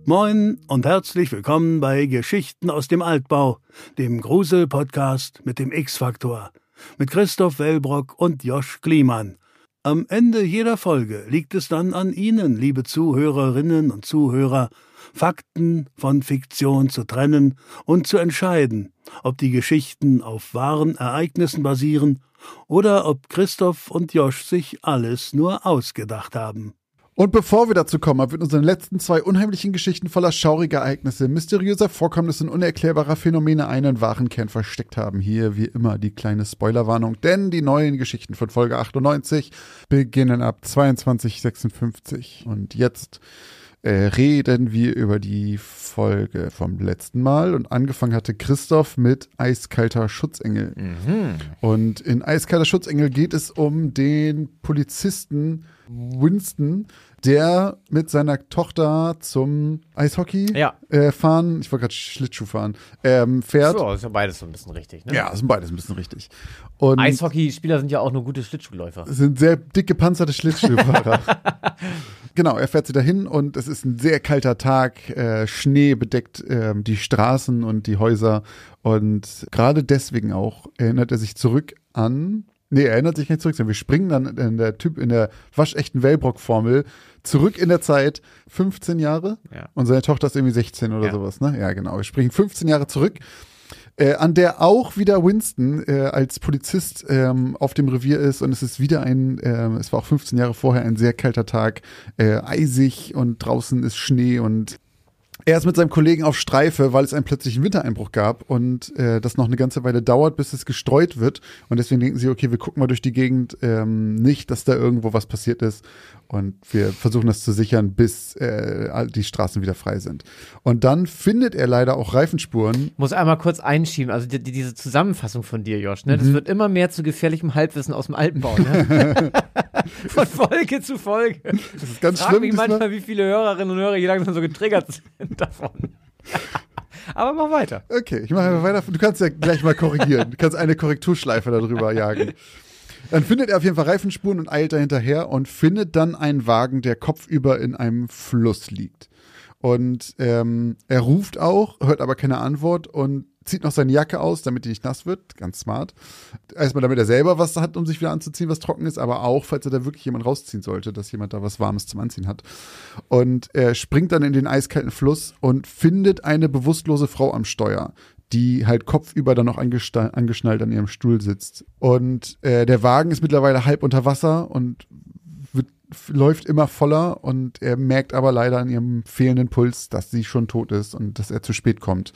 Moin und herzlich willkommen bei Geschichten aus dem Altbau, dem Grusel-Podcast mit dem X-Faktor, mit Christoph Wellbrock und Josh Kliemann. Am Ende jeder Folge liegt es dann an Ihnen, liebe Zuhörerinnen und Zuhörer, Fakten von Fiktion zu trennen und zu entscheiden, ob die Geschichten auf wahren Ereignissen basieren oder ob Christoph und Josh sich alles nur ausgedacht haben. Und bevor wir dazu kommen, ob wir in unseren letzten 2 unheimlichen Geschichten voller schauriger Ereignisse, mysteriöser Vorkommnisse und unerklärbarer Phänomene einen wahren Kern versteckt haben, hier wie immer die kleine Spoilerwarnung, denn die neuen Geschichten von Folge 98 beginnen ab 22:56. Und jetzt reden wir über die Folge vom letzten Mal und angefangen hatte Christoph mit Eiskalter Schutzengel. Und in Eiskalter Schutzengel geht es um den Polizisten Winston, der mit seiner Tochter zum Eishockey fahren, ich wollte gerade Schlittschuh fahren, fährt. So, ist ja beides so ein bisschen richtig, ne? Ja, sind beides ein bisschen richtig. Und Eishockeyspieler sind ja auch nur gute Schlittschuhläufer. Sind sehr dick gepanzerte Schlittschuhfahrer. Genau, er fährt sie dahin und es ist ein sehr kalter Tag, Schnee bedeckt die Straßen und die Häuser und gerade deswegen auch erinnert er sich zurück an. Nee, er erinnert sich nicht zurück, sondern wir springen dann in der waschechten Wellbrock-Formel zurück in der Zeit, 15 Jahre. Ja. Und seine Tochter ist irgendwie 16 oder sowas, ne? Ja, genau. Wir springen 15 Jahre zurück, an der auch wieder Winston als Polizist auf dem Revier ist. Und es ist wieder es war auch 15 Jahre vorher ein sehr kalter Tag, eisig und draußen ist Schnee und er ist mit seinem Kollegen auf Streife, weil es einen plötzlichen Wintereinbruch gab und das noch eine ganze Weile dauert, bis es gestreut wird. Und deswegen denken sie, okay, wir gucken mal durch die Gegend, nicht, dass da irgendwo was passiert ist. Und wir versuchen das zu sichern, bis die Straßen wieder frei sind. Und dann findet er leider auch Reifenspuren. Muss einmal kurz einschieben, also diese Zusammenfassung von dir, Josh, ne? Das wird immer mehr zu gefährlichem Halbwissen aus dem Alpenbau, ne? Von Folge zu Folge. Das ist ganz Frag schlimm. mich manchmal, wie viele Hörerinnen und Hörer hier langsam so getriggert sind davon. Aber mach weiter. Okay, ich mache einfach weiter. Du kannst ja gleich mal korrigieren. Du kannst eine Korrekturschleife darüber jagen. Dann findet er auf jeden Fall Reifenspuren und eilt da hinterher und findet dann einen Wagen, der kopfüber in einem Fluss liegt. Und er ruft auch, hört aber keine Antwort und zieht noch seine Jacke aus, damit die nicht nass wird. Ganz smart. Erstmal, damit er selber was hat, um sich wieder anzuziehen, was trocken ist, aber auch, falls er da wirklich jemand rausziehen sollte, dass jemand da was Warmes zum Anziehen hat. Und er springt dann in den eiskalten Fluss und findet eine bewusstlose Frau am Steuer, die halt kopfüber dann noch angeschnallt an ihrem Stuhl sitzt. Und der Wagen ist mittlerweile halb unter Wasser und läuft immer voller und er merkt aber leider an ihrem fehlenden Puls, dass sie schon tot ist und dass er zu spät kommt.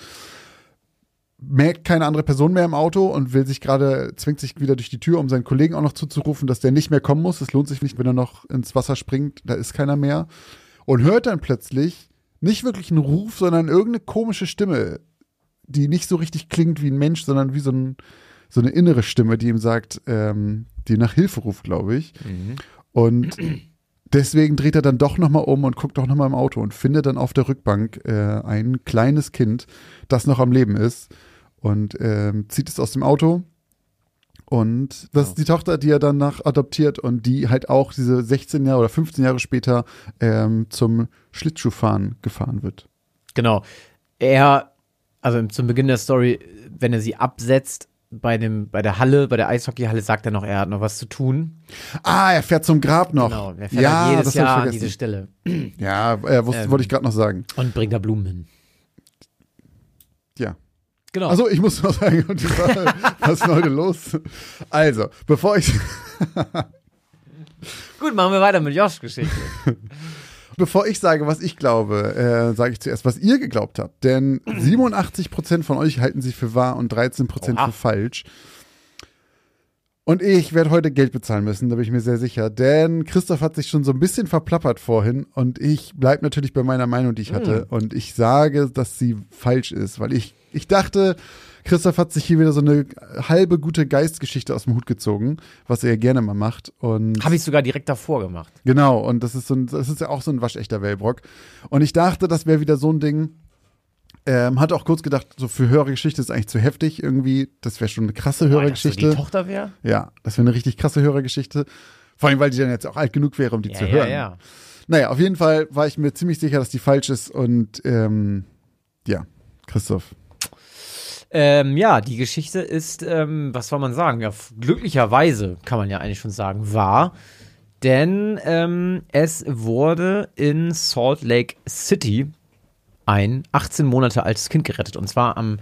Merkt keine andere Person mehr im Auto und zwingt sich wieder durch die Tür, um seinen Kollegen auch noch zuzurufen, dass der nicht mehr kommen muss. Es lohnt sich nicht, wenn er noch ins Wasser springt, da ist keiner mehr. Und hört dann plötzlich nicht wirklich einen Ruf, sondern irgendeine komische Stimme, die nicht so richtig klingt wie ein Mensch, sondern wie so eine innere Stimme, die ihm sagt, die nach Hilfe ruft, glaube ich. Und deswegen dreht er dann doch nochmal um und guckt doch nochmal im Auto und findet dann auf der Rückbank ein kleines Kind, das noch am Leben ist und zieht es aus dem Auto. Und das ist die Tochter, die er danach adoptiert und die halt auch diese 16 Jahre oder 15 Jahre später zum Schlittschuhfahren gefahren wird. Genau. Zum Beginn der Story, wenn er sie absetzt, bei der Eishockeyhalle, sagt er noch, er hat noch was zu tun. Ah, er fährt zum Grab noch. Genau, er fährt halt jedes Jahr an diese Stelle. Ja, wollte ich gerade noch sagen. Und bringt da Blumen hin. Ja. Genau. Also ich muss noch sagen, was ist denn heute los? Also, bevor ich Gut, machen wir weiter mit Josh' Geschichte. Bevor ich sage, was ich glaube, sage ich zuerst, was ihr geglaubt habt. Denn 87% von euch halten sich für wahr und 13% für falsch. Und ich werde heute Geld bezahlen müssen, da bin ich mir sehr sicher. Denn Christoph hat sich schon so ein bisschen verplappert vorhin. Und ich bleibe natürlich bei meiner Meinung, die ich hatte. Und ich sage, dass sie falsch ist. Weil ich dachte, Christoph hat sich hier wieder so eine halbe gute Geistgeschichte aus dem Hut gezogen, was er gerne mal macht. Habe ich sogar direkt davor gemacht. Genau, und das ist ja auch so ein waschechter Wellbrock. Und ich dachte, das wäre wieder so ein Ding. Hatte auch kurz gedacht, so für höhere Geschichte ist eigentlich zu heftig irgendwie. Das wäre schon eine krasse höhere Geschichte. Die Tochter wäre? Ja, das wäre eine richtig krasse höhere Geschichte. Vor allem, weil die dann jetzt auch alt genug wäre, um die zu hören. Ja. Naja, auf jeden Fall war ich mir ziemlich sicher, dass die falsch ist und ja, Christoph. Ja, die Geschichte ist, was soll man sagen? Ja, glücklicherweise kann man ja eigentlich schon sagen, wahr. Denn es wurde in Salt Lake City ein 18 Monate altes Kind gerettet. Und zwar am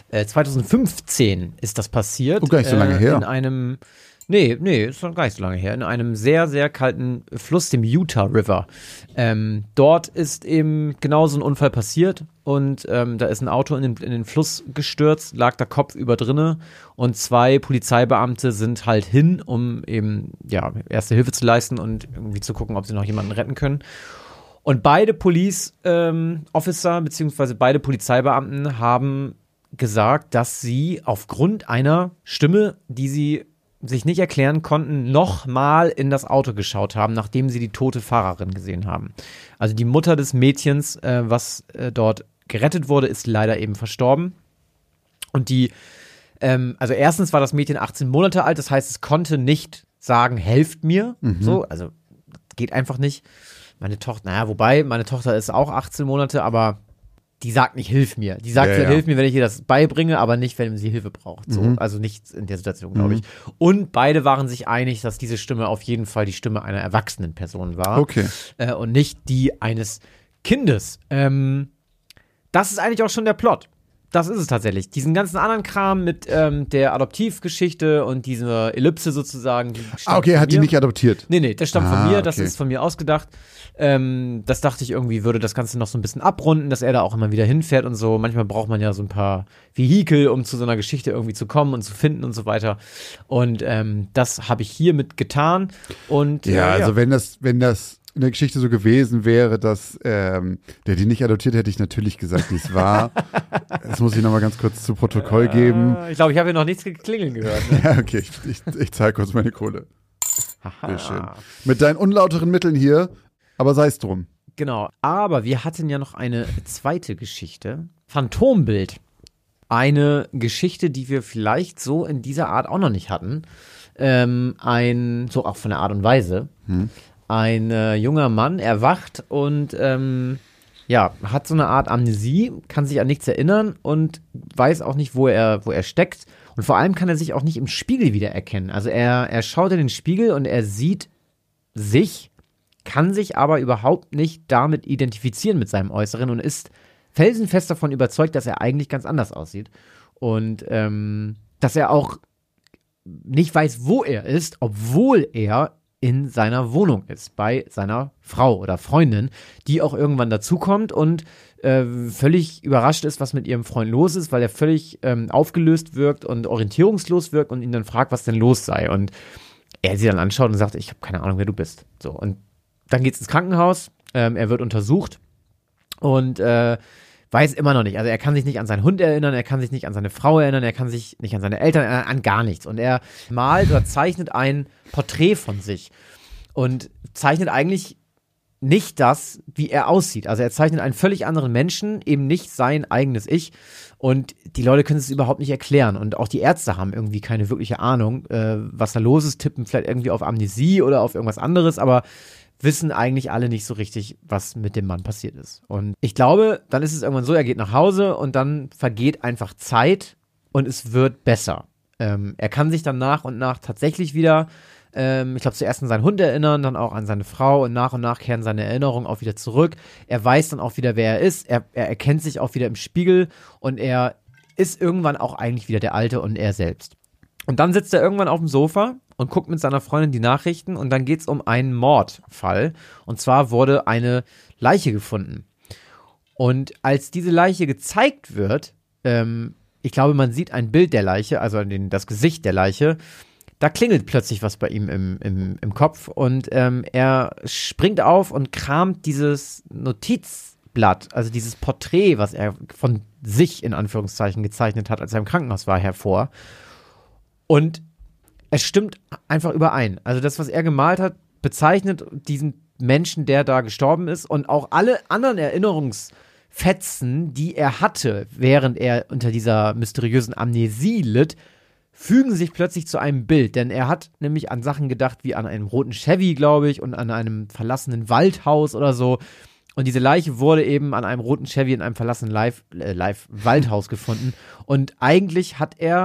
2015 ist das passiert. Oh, gar nicht so lange her. In einem, nee, ist noch gar nicht so lange her. In einem sehr, sehr kalten Fluss, dem Utah River. Dort ist eben genau so ein Unfall passiert. Und da ist ein Auto in den Fluss gestürzt, lag da kopfüber drinne. Und 2 Polizeibeamte sind halt hin, um eben ja erste Hilfe zu leisten und irgendwie zu gucken, ob sie noch jemanden retten können. Und beide Police Officer beziehungsweise beide Polizeibeamten haben gesagt, dass sie aufgrund einer Stimme, die sie sich nicht erklären konnten, nochmal in das Auto geschaut haben, nachdem sie die tote Fahrerin gesehen haben. Also die Mutter des Mädchens, was dort gerettet wurde, ist leider eben verstorben. Und also erstens war das Mädchen 18 Monate alt, das heißt, es konnte nicht sagen, helft mir. So, also geht einfach nicht. Meine Tochter ist auch 18 Monate, aber die sagt nicht, hilf mir. Die sagt, hilf mir, wenn ich ihr das beibringe, aber nicht, wenn sie Hilfe braucht. So, also nicht in der Situation, glaube ich. Und beide waren sich einig, dass diese Stimme auf jeden Fall die Stimme einer erwachsenen Person war. Okay. Und nicht die eines Kindes. Das ist eigentlich auch schon der Plot. Das ist es tatsächlich. Diesen ganzen anderen Kram mit der Adoptivgeschichte und dieser Ellipse sozusagen. Die Okay, er hat die nicht adoptiert. Nee, das stammt von mir, das okay. ist von mir ausgedacht. Das dachte ich irgendwie, würde das Ganze noch so ein bisschen abrunden, dass er da auch immer wieder hinfährt und so. Manchmal braucht man ja so ein paar Vehikel, um zu so einer Geschichte irgendwie zu kommen und zu finden und so weiter. Und das habe ich hiermit getan. Und also wenn das in der Geschichte so gewesen wäre, dass der die nicht adoptiert, hätte ich natürlich gesagt, wie es war. Das muss ich nochmal ganz kurz zu Protokoll geben. Ich glaube, ich habe hier noch nichts klingeln gehört. Ne? Ja, okay, ich zahle kurz meine Kohle. Sehr schön. Mit deinen unlauteren Mitteln hier, aber sei es drum. Genau, aber wir hatten ja noch eine zweite Geschichte. Phantombild. Eine Geschichte, die wir vielleicht so in dieser Art auch noch nicht hatten. So auch von der Art und Weise. Ein junger Mann erwacht und hat so eine Art Amnesie, kann sich an nichts erinnern und weiß auch nicht, wo er steckt. Und vor allem kann er sich auch nicht im Spiegel wiedererkennen. Also er schaut in den Spiegel und er sieht sich, kann sich aber überhaupt nicht damit identifizieren mit seinem Äußeren und ist felsenfest davon überzeugt, dass er eigentlich ganz anders aussieht. Und dass er auch nicht weiß, wo er ist, obwohl er in seiner Wohnung ist, bei seiner Frau oder Freundin, die auch irgendwann dazukommt und völlig überrascht ist, was mit ihrem Freund los ist, weil er völlig aufgelöst wirkt und orientierungslos wirkt und ihn dann fragt, was denn los sei. Und er sie dann anschaut und sagt, ich habe keine Ahnung, wer du bist. So, und dann geht's ins Krankenhaus, er wird untersucht und weiß immer noch nicht. Also er kann sich nicht an seinen Hund erinnern, er kann sich nicht an seine Frau erinnern, er kann sich nicht an seine Eltern erinnern, an gar nichts. Und er malt oder zeichnet ein Porträt von sich und zeichnet eigentlich nicht das, wie er aussieht. Also er zeichnet einen völlig anderen Menschen, eben nicht sein eigenes Ich. Und die Leute können es überhaupt nicht erklären. Und auch die Ärzte haben irgendwie keine wirkliche Ahnung, was da los ist, tippen vielleicht irgendwie auf Amnesie oder auf irgendwas anderes, aber wissen eigentlich alle nicht so richtig, was mit dem Mann passiert ist. Und ich glaube, dann ist es irgendwann so, er geht nach Hause und dann vergeht einfach Zeit und es wird besser. Er kann sich dann nach und nach tatsächlich wieder, ich glaube, zuerst an seinen Hund erinnern, dann auch an seine Frau und nach kehren seine Erinnerungen auch wieder zurück. Er weiß dann auch wieder, wer er ist. Er erkennt sich auch wieder im Spiegel und er ist irgendwann auch eigentlich wieder der Alte und er selbst. Und dann sitzt er irgendwann auf dem Sofa und guckt mit seiner Freundin die Nachrichten und dann geht es um einen Mordfall. Und zwar wurde eine Leiche gefunden. Und als diese Leiche gezeigt wird, ich glaube, man sieht ein Bild der Leiche, also das Gesicht der Leiche, da klingelt plötzlich was bei ihm im Kopf und er springt auf und kramt dieses Notizblatt, also dieses Porträt, was er von sich in Anführungszeichen gezeichnet hat, als er im Krankenhaus war, hervor. Und es stimmt einfach überein. Also das, was er gemalt hat, bezeichnet diesen Menschen, der da gestorben ist und auch alle anderen Erinnerungsfetzen, die er hatte, während er unter dieser mysteriösen Amnesie litt, fügen sich plötzlich zu einem Bild, denn er hat nämlich an Sachen gedacht, wie an einem roten Chevy, glaube ich, und an einem verlassenen Waldhaus oder so. Und diese Leiche wurde eben an einem roten Chevy in einem verlassenen Waldhaus gefunden. Und eigentlich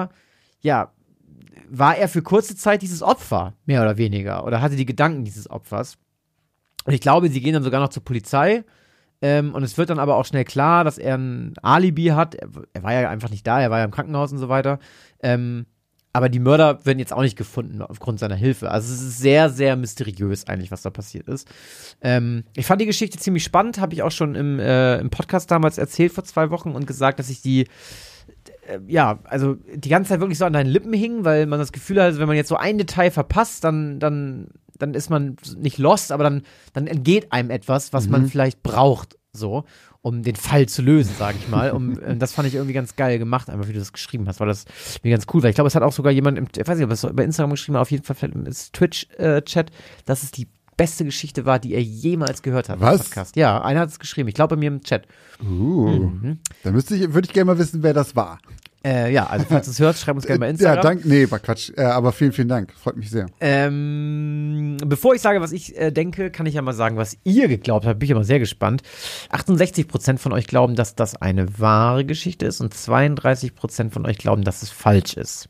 war er für kurze Zeit dieses Opfer, mehr oder weniger, oder hatte die Gedanken dieses Opfers. Und ich glaube, sie gehen dann sogar noch zur Polizei. Und es wird dann aber auch schnell klar, dass er ein Alibi hat. Er war ja einfach nicht da, er war ja im Krankenhaus und so weiter. Aber die Mörder werden jetzt auch nicht gefunden aufgrund seiner Hilfe. Also es ist sehr, sehr mysteriös eigentlich, was da passiert ist. Ich fand die Geschichte ziemlich spannend, habe ich auch schon im Podcast damals erzählt vor 2 Wochen und gesagt, dass ich die also die ganze Zeit wirklich so an deinen Lippen hing, weil man das Gefühl hat, wenn man jetzt so ein Detail verpasst, dann ist man nicht lost, aber dann entgeht einem etwas, was man vielleicht braucht, so, um den Fall zu lösen, sage ich mal. Das fand ich irgendwie ganz geil gemacht, einfach wie du das geschrieben hast, weil das mir ganz cool war. Ich glaube, es hat auch sogar jemand, ich weiß nicht, ob es bei Instagram geschrieben hat, auf jeden Fall im Twitch-Chat, dass es die beste Geschichte war, die er jemals gehört hat. Was? Im Podcast. Ja, einer hat es geschrieben. Ich glaube bei mir im Chat. Dann würde ich gerne mal wissen, wer das war. Also falls du es hörst, schreib uns gerne bei Instagram. Ja, danke. Nee, war Quatsch. Aber vielen, vielen Dank. Freut mich sehr. Bevor ich sage, was ich denke, kann ich ja mal sagen, was ihr geglaubt habt. Bin ich immer sehr gespannt. 68% von euch glauben, dass das eine wahre Geschichte ist und 32% von euch glauben, dass es falsch ist.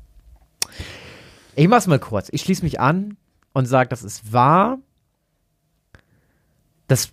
Ich mach's mal kurz. Ich schließe mich an und sage, das ist wahr. Das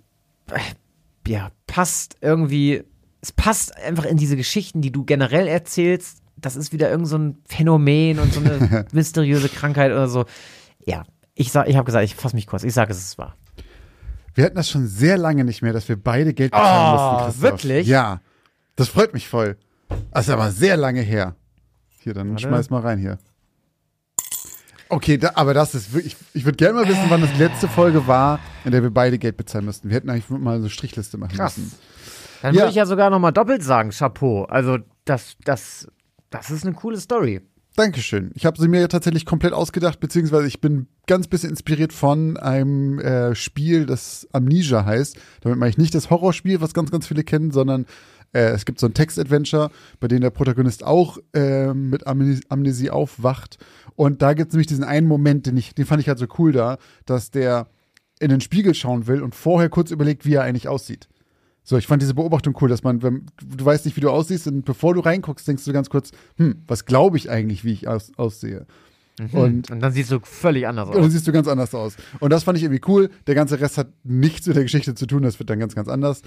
passt irgendwie. Es passt einfach in diese Geschichten, die du generell erzählst. Das ist wieder irgend so ein Phänomen und so eine mysteriöse Krankheit oder so. Ja, ich habe gesagt, ich fasse mich kurz. Ich sage, es ist wahr. Wir hatten das schon sehr lange nicht mehr, dass wir beide Geld bezahlen mussten, Christoph. Wirklich? Ja, das freut mich voll. Das ist aber sehr lange her. Hier, dann schmeiß mal rein hier. Okay, aber das ist wirklich, ich würde gerne mal wissen, wann das letzte Folge war, in der wir beide Geld bezahlen müssten. Wir hätten eigentlich mal so eine Strichliste machen müssen. Dann würde ich ja sogar noch mal doppelt sagen, Chapeau. Also das ist eine coole Story. Dankeschön. Ich habe sie mir tatsächlich komplett ausgedacht, beziehungsweise ich bin ganz bisschen inspiriert von einem Spiel, das Amnesia heißt. Damit meine ich nicht das Horrorspiel, was ganz, ganz viele kennen, sondern es gibt so ein Text-Adventure, bei dem der Protagonist auch mit Amnesie aufwacht. Und da gibt es nämlich diesen einen Moment, den fand ich halt so cool da, dass der in den Spiegel schauen will und vorher kurz überlegt, wie er eigentlich aussieht. So, ich fand diese Beobachtung cool, dass man, wenn du weißt nicht, wie du aussiehst, und bevor du reinguckst, denkst du ganz kurz, was glaube ich eigentlich, wie ich aussehe? Und dann siehst du völlig anders aus. Und dann siehst du ganz anders aus. Und das fand ich irgendwie cool. Der ganze Rest hat nichts mit der Geschichte zu tun, das wird dann ganz, ganz anders.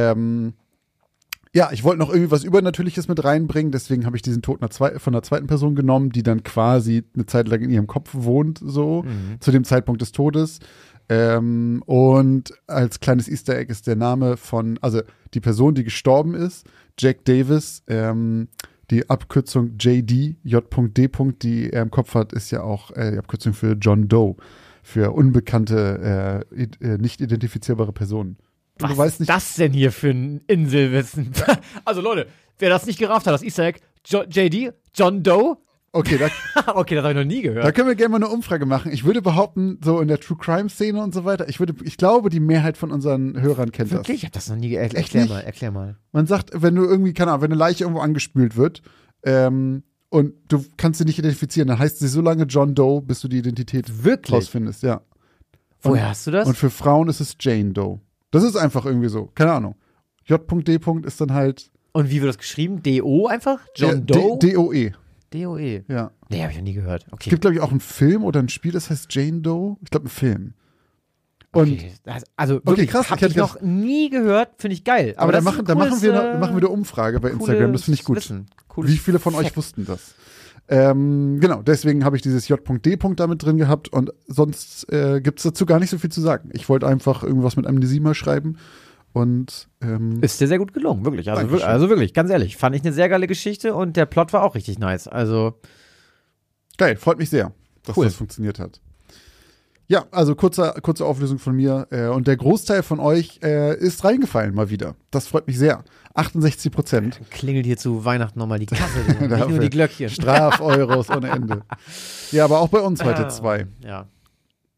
Ja, ich wollte noch irgendwie was Übernatürliches mit reinbringen, deswegen habe ich diesen Tod von einer zweiten Person genommen, die dann quasi eine Zeit lang in ihrem Kopf wohnt, so, zu dem Zeitpunkt des Todes. Und als kleines Easter Egg ist der Name also die Person, die gestorben ist, Jack Davis, die Abkürzung JD, J.D., die er im Kopf hat, ist ja auch die Abkürzung für John Doe, für unbekannte, nicht identifizierbare Personen. Was ist das denn hier für ein Inselwissen? Also Leute, wer das nicht gerafft hat, das Easter Egg, JD, John Doe. Okay, das habe ich noch nie gehört. Da können wir gerne mal eine Umfrage machen. Ich würde behaupten, so in der True Crime Szene und so weiter, ich glaube, die Mehrheit von unseren Hörern kennt das. Wirklich? Ich habe das noch nie gehört. Erklär mal. Man sagt, wenn du irgendwie, keine Ahnung, wenn eine Leiche irgendwo angespült wird, und du kannst sie nicht identifizieren, dann heißt sie so lange John Doe, bis du die Identität rausfindest, ja. Woher hast du das? Und für Frauen ist es Jane Doe. Das ist einfach irgendwie so, keine Ahnung. J.D. ist dann halt. Und wie wird das geschrieben? D-O einfach? John Doe? D-O-E. D-O-E. Ja. Nee, habe ich noch nie gehört. Okay. Es gibt, glaube ich, auch einen Film oder ein Spiel, das heißt Jane Doe. Ich glaube, ein Film. Und okay. Also wirklich, krass, habe ich noch nie gehört, finde ich geil. Aber da machen wir eine Umfrage bei Instagram, das finde ich gut. Wie viele von euch wussten das? Genau, deswegen habe ich dieses J.D. damit drin gehabt und sonst gibt es dazu gar nicht so viel zu sagen. Ich wollte einfach irgendwas mit Amnesie mal schreiben und ist dir sehr gut gelungen, wirklich. Also wirklich, ganz ehrlich, fand ich eine sehr geile Geschichte und der Plot war auch richtig nice. Also geil, freut mich sehr, dass das funktioniert hat. Ja, also kurze Auflösung von mir. Und der Großteil von euch ist reingefallen mal wieder. Das freut mich sehr. 68%. Klingelt hier zu Weihnachten nochmal die Kasse. Nicht nur die Glöckchen. Straf-Euros ohne Ende. Ja, aber auch bei uns heute 2. Ja.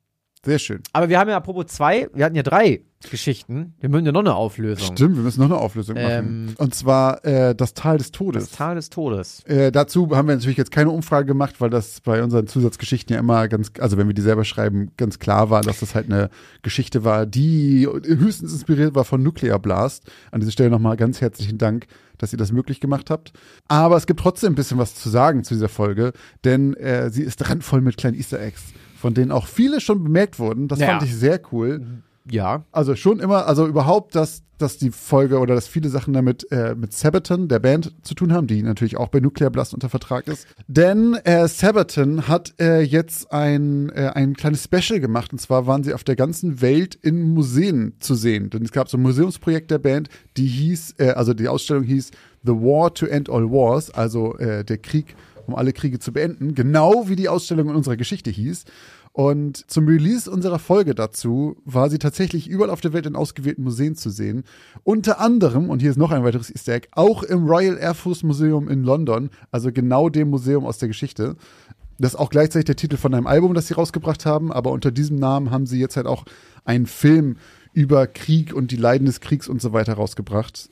Sehr schön. Aber wir haben ja apropos 2, wir hatten ja 3 Geschichten. Wir müssen ja noch eine Auflösung. Stimmt, wir müssen noch eine Auflösung machen. Und zwar das Tal des Todes. Das Tal des Todes. Dazu haben wir natürlich jetzt keine Umfrage gemacht, weil das bei unseren Zusatzgeschichten ja immer also wenn wir die selber schreiben, ganz klar war, dass das halt eine Geschichte war, die höchstens inspiriert war von Nuclear Blast. An dieser Stelle nochmal ganz herzlichen Dank, dass ihr das möglich gemacht habt. Aber es gibt trotzdem ein bisschen was zu sagen zu dieser Folge, denn sie ist randvoll mit kleinen Easter Eggs, von denen auch viele schon bemerkt wurden. Das fand ich sehr cool. Ja. Also schon immer, also überhaupt, dass die Folge oder dass viele Sachen damit mit Sabaton, der Band, zu tun haben, die natürlich auch bei Nuclear Blast unter Vertrag ist. Denn Sabaton hat jetzt ein kleines Special gemacht, und zwar waren sie auf der ganzen Welt in Museen zu sehen. Denn es gab so ein Museumsprojekt der Band, die hieß, also die Ausstellung hieß The War to End All Wars, also der Krieg, um alle Kriege zu beenden, genau wie die Ausstellung in unserer Geschichte hieß. Und zum Release unserer Folge dazu war sie tatsächlich überall auf der Welt in ausgewählten Museen zu sehen. Unter anderem, und hier ist noch ein weiteres Easter Egg, auch im Royal Air Force Museum in London, also genau dem Museum aus der Geschichte. Das ist auch gleichzeitig der Titel von einem Album, das sie rausgebracht haben, aber unter diesem Namen haben sie jetzt halt auch einen Film über Krieg und die Leiden des Kriegs und so weiter rausgebracht,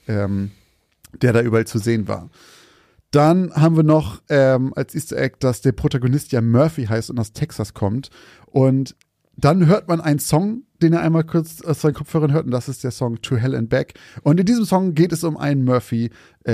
der da überall zu sehen war. Dann haben wir noch als Easter Egg, dass der Protagonist ja Murphy heißt und aus Texas kommt. Und dann hört man einen Song, den er einmal kurz aus seinen Kopfhörern hört, und das ist der Song To Hell and Back. Und in diesem Song geht es um einen Murphy,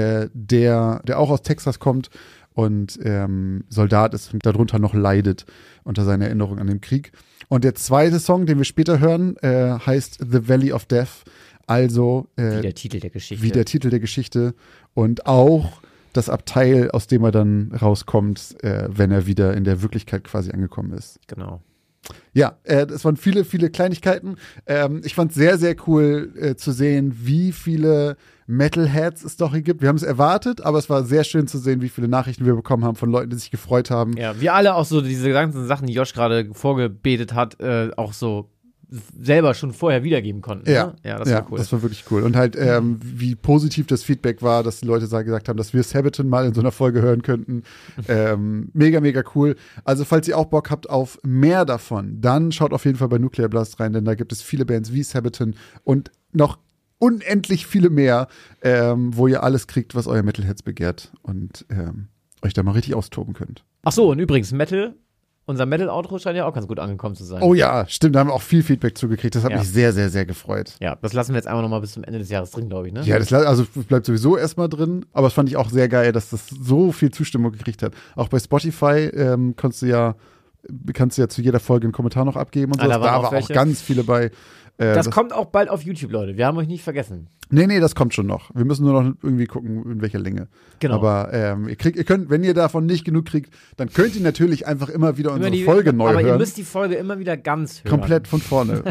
der auch aus Texas kommt und Soldat ist und darunter noch leidet unter seiner Erinnerung an den Krieg. Und der zweite Song, den wir später hören, heißt The Valley of Death. Also wie der Titel der Geschichte. Wie der Titel der Geschichte. Und auch das Abteil, aus dem er dann rauskommt, wenn er wieder in der Wirklichkeit quasi angekommen ist. Genau. Ja, das waren viele, viele Kleinigkeiten. Ich fand es sehr, sehr cool zu sehen, wie viele Metalheads es doch hier gibt. Wir haben es erwartet, aber es war sehr schön zu sehen, wie viele Nachrichten wir bekommen haben von Leuten, die sich gefreut haben. Ja, wir alle auch so diese ganzen Sachen, die Josh gerade vorgebetet hat, auch so selber schon vorher wiedergeben konnten. Ja, ne? Ja, das war cool. Das war wirklich cool. Und halt, wie positiv das Feedback war, dass die Leute gesagt haben, dass wir Sabaton mal in so einer Folge hören könnten. Mega, mega cool. Also, falls ihr auch Bock habt auf mehr davon, dann schaut auf jeden Fall bei Nuclear Blast rein, denn da gibt es viele Bands wie Sabaton und noch unendlich viele mehr, wo ihr alles kriegt, was euer Metalheads begehrt und euch da mal richtig austoben könnt. Ach so, und übrigens, unser Metal-Outro scheint ja auch ganz gut angekommen zu sein. Oh ja, stimmt, da haben wir auch viel Feedback zugekriegt. Das hat mich sehr, sehr, sehr gefreut. Ja, das lassen wir jetzt einfach nochmal bis zum Ende des Jahres drin, glaube ich, ne? Ja, das bleibt sowieso erstmal drin, aber das fand ich auch sehr geil, dass das so viel Zustimmung gekriegt hat. Auch bei Spotify kannst du ja zu jeder Folge einen Kommentar noch abgeben und so. Da waren auch ganz viele bei. Das kommt auch bald auf YouTube, Leute. Wir haben euch nicht vergessen. Nee, das kommt schon noch. Wir müssen nur noch irgendwie gucken, in welcher Länge. Genau. Aber ihr könnt, wenn ihr davon nicht genug kriegt, dann könnt ihr natürlich einfach immer wieder unsere Folge neu hören. Aber ihr müsst die Folge immer wieder ganz hören. Komplett von vorne.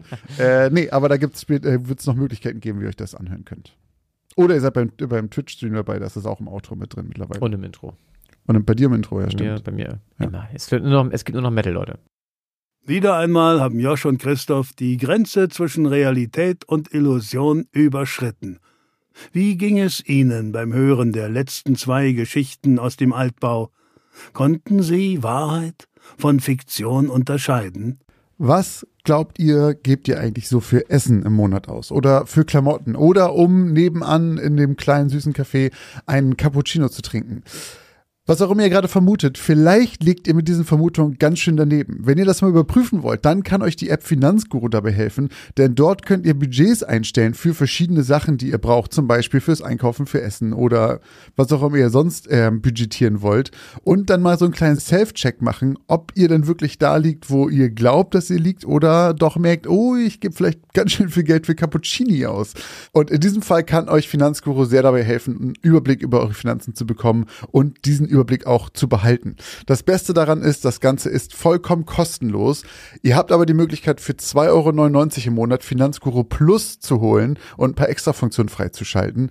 Aber da wird es noch Möglichkeiten geben, wie ihr euch das anhören könnt. Oder ihr seid beim Twitch-Stream dabei, da ist das auch im Outro mit drin mittlerweile. Und im Intro. Und bei dir im Intro, ja, stimmt. Bei mir immer. Es gibt nur noch Metal, Leute. Wieder einmal haben Josh und Christoph die Grenze zwischen Realität und Illusion überschritten. Wie ging es Ihnen beim Hören der letzten 2 Geschichten aus dem Altbau? Konnten Sie Wahrheit von Fiktion unterscheiden? Was glaubt ihr, gebt ihr eigentlich so für Essen im Monat aus? Oder für Klamotten? Oder um nebenan in dem kleinen süßen Café einen Cappuccino zu trinken? Was auch immer ihr gerade vermutet, vielleicht liegt ihr mit diesen Vermutungen ganz schön daneben. Wenn ihr das mal überprüfen wollt, dann kann euch die App Finanzguru dabei helfen, denn dort könnt ihr Budgets einstellen für verschiedene Sachen, die ihr braucht, zum Beispiel fürs Einkaufen, für Essen oder was auch immer ihr sonst budgetieren wollt und dann mal so einen kleinen Self-Check machen, ob ihr denn wirklich da liegt, wo ihr glaubt, dass ihr liegt oder doch merkt, oh, ich gebe vielleicht ganz schön viel Geld für Cappuccini aus. Und in diesem Fall kann euch Finanzguru sehr dabei helfen, einen Überblick über eure Finanzen zu bekommen und diesen Überblick auch zu behalten. Das Beste daran ist, das Ganze ist vollkommen kostenlos. Ihr habt aber die Möglichkeit für 2,99 € im Monat Finanzguru Plus zu holen und ein paar Extrafunktionen freizuschalten.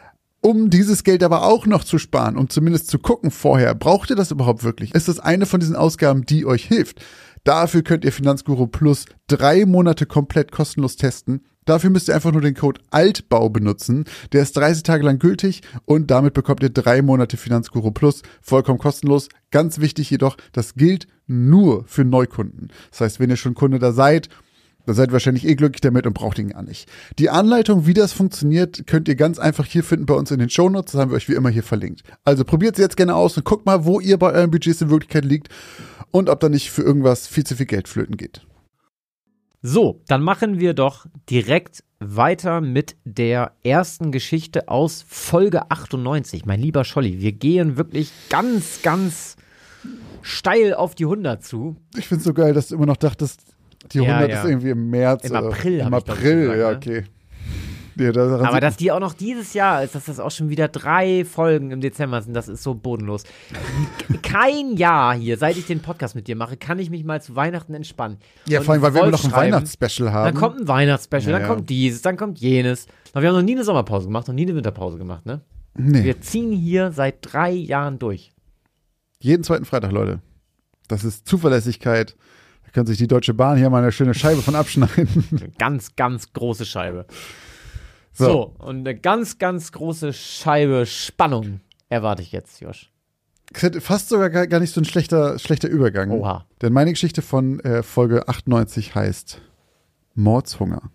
Um dieses Geld aber auch noch zu sparen, um zumindest zu gucken vorher, braucht ihr das überhaupt wirklich? Ist das eine von diesen Ausgaben, die euch hilft? Dafür könnt ihr Finanzguru Plus 3 Monate komplett kostenlos testen. Dafür müsst ihr einfach nur den Code ALTBAU benutzen. Der ist 30 Tage lang gültig und damit bekommt ihr 3 Monate Finanzguru Plus vollkommen kostenlos. Ganz wichtig jedoch, das gilt nur für Neukunden. Das heißt, wenn ihr schon Kunde da seid, dann seid ihr wahrscheinlich glücklich damit und braucht ihn gar nicht. Die Anleitung, wie das funktioniert, könnt ihr ganz einfach hier finden bei uns in den Shownotes. Das haben wir euch wie immer hier verlinkt. Also probiert es jetzt gerne aus und guckt mal, wo ihr bei euren Budgets in Wirklichkeit liegt und ob da nicht für irgendwas viel zu viel Geld flöten geht. So, dann machen wir doch direkt weiter mit der ersten Geschichte aus Folge 98. Mein lieber Scholli, wir gehen wirklich ganz, ganz steil auf die 100 zu. Ich finde es so geil, dass du immer noch dachtest, die 100 ist irgendwie im März. Im April. Im April, gesagt, ja, okay. Ja, aber dass die auch noch dieses Jahr ist, dass das auch schon wieder 3 Folgen im Dezember sind, das ist so bodenlos. Kein Jahr hier, seit ich den Podcast mit dir mache, kann ich mich mal zu Weihnachten entspannen. Ja, vor allem, weil wir immer noch ein Weihnachtsspecial haben. Dann kommt ein Weihnachtsspecial, dann kommt dieses, dann kommt jenes. Aber wir haben noch nie eine Sommerpause gemacht, noch nie eine Winterpause gemacht, ne? Nee. Wir ziehen hier seit 3 Jahren durch. Jeden zweiten Freitag, Leute. Das ist Zuverlässigkeit. Da kann sich die Deutsche Bahn hier mal eine schöne Scheibe von abschneiden. Eine ganz, ganz große Scheibe. So, und eine ganz, ganz große Scheibe Spannung erwarte ich jetzt, Josh. Fast sogar gar nicht so ein schlechter Übergang. Oha. Denn meine Geschichte von Folge 98 heißt Mordshunger.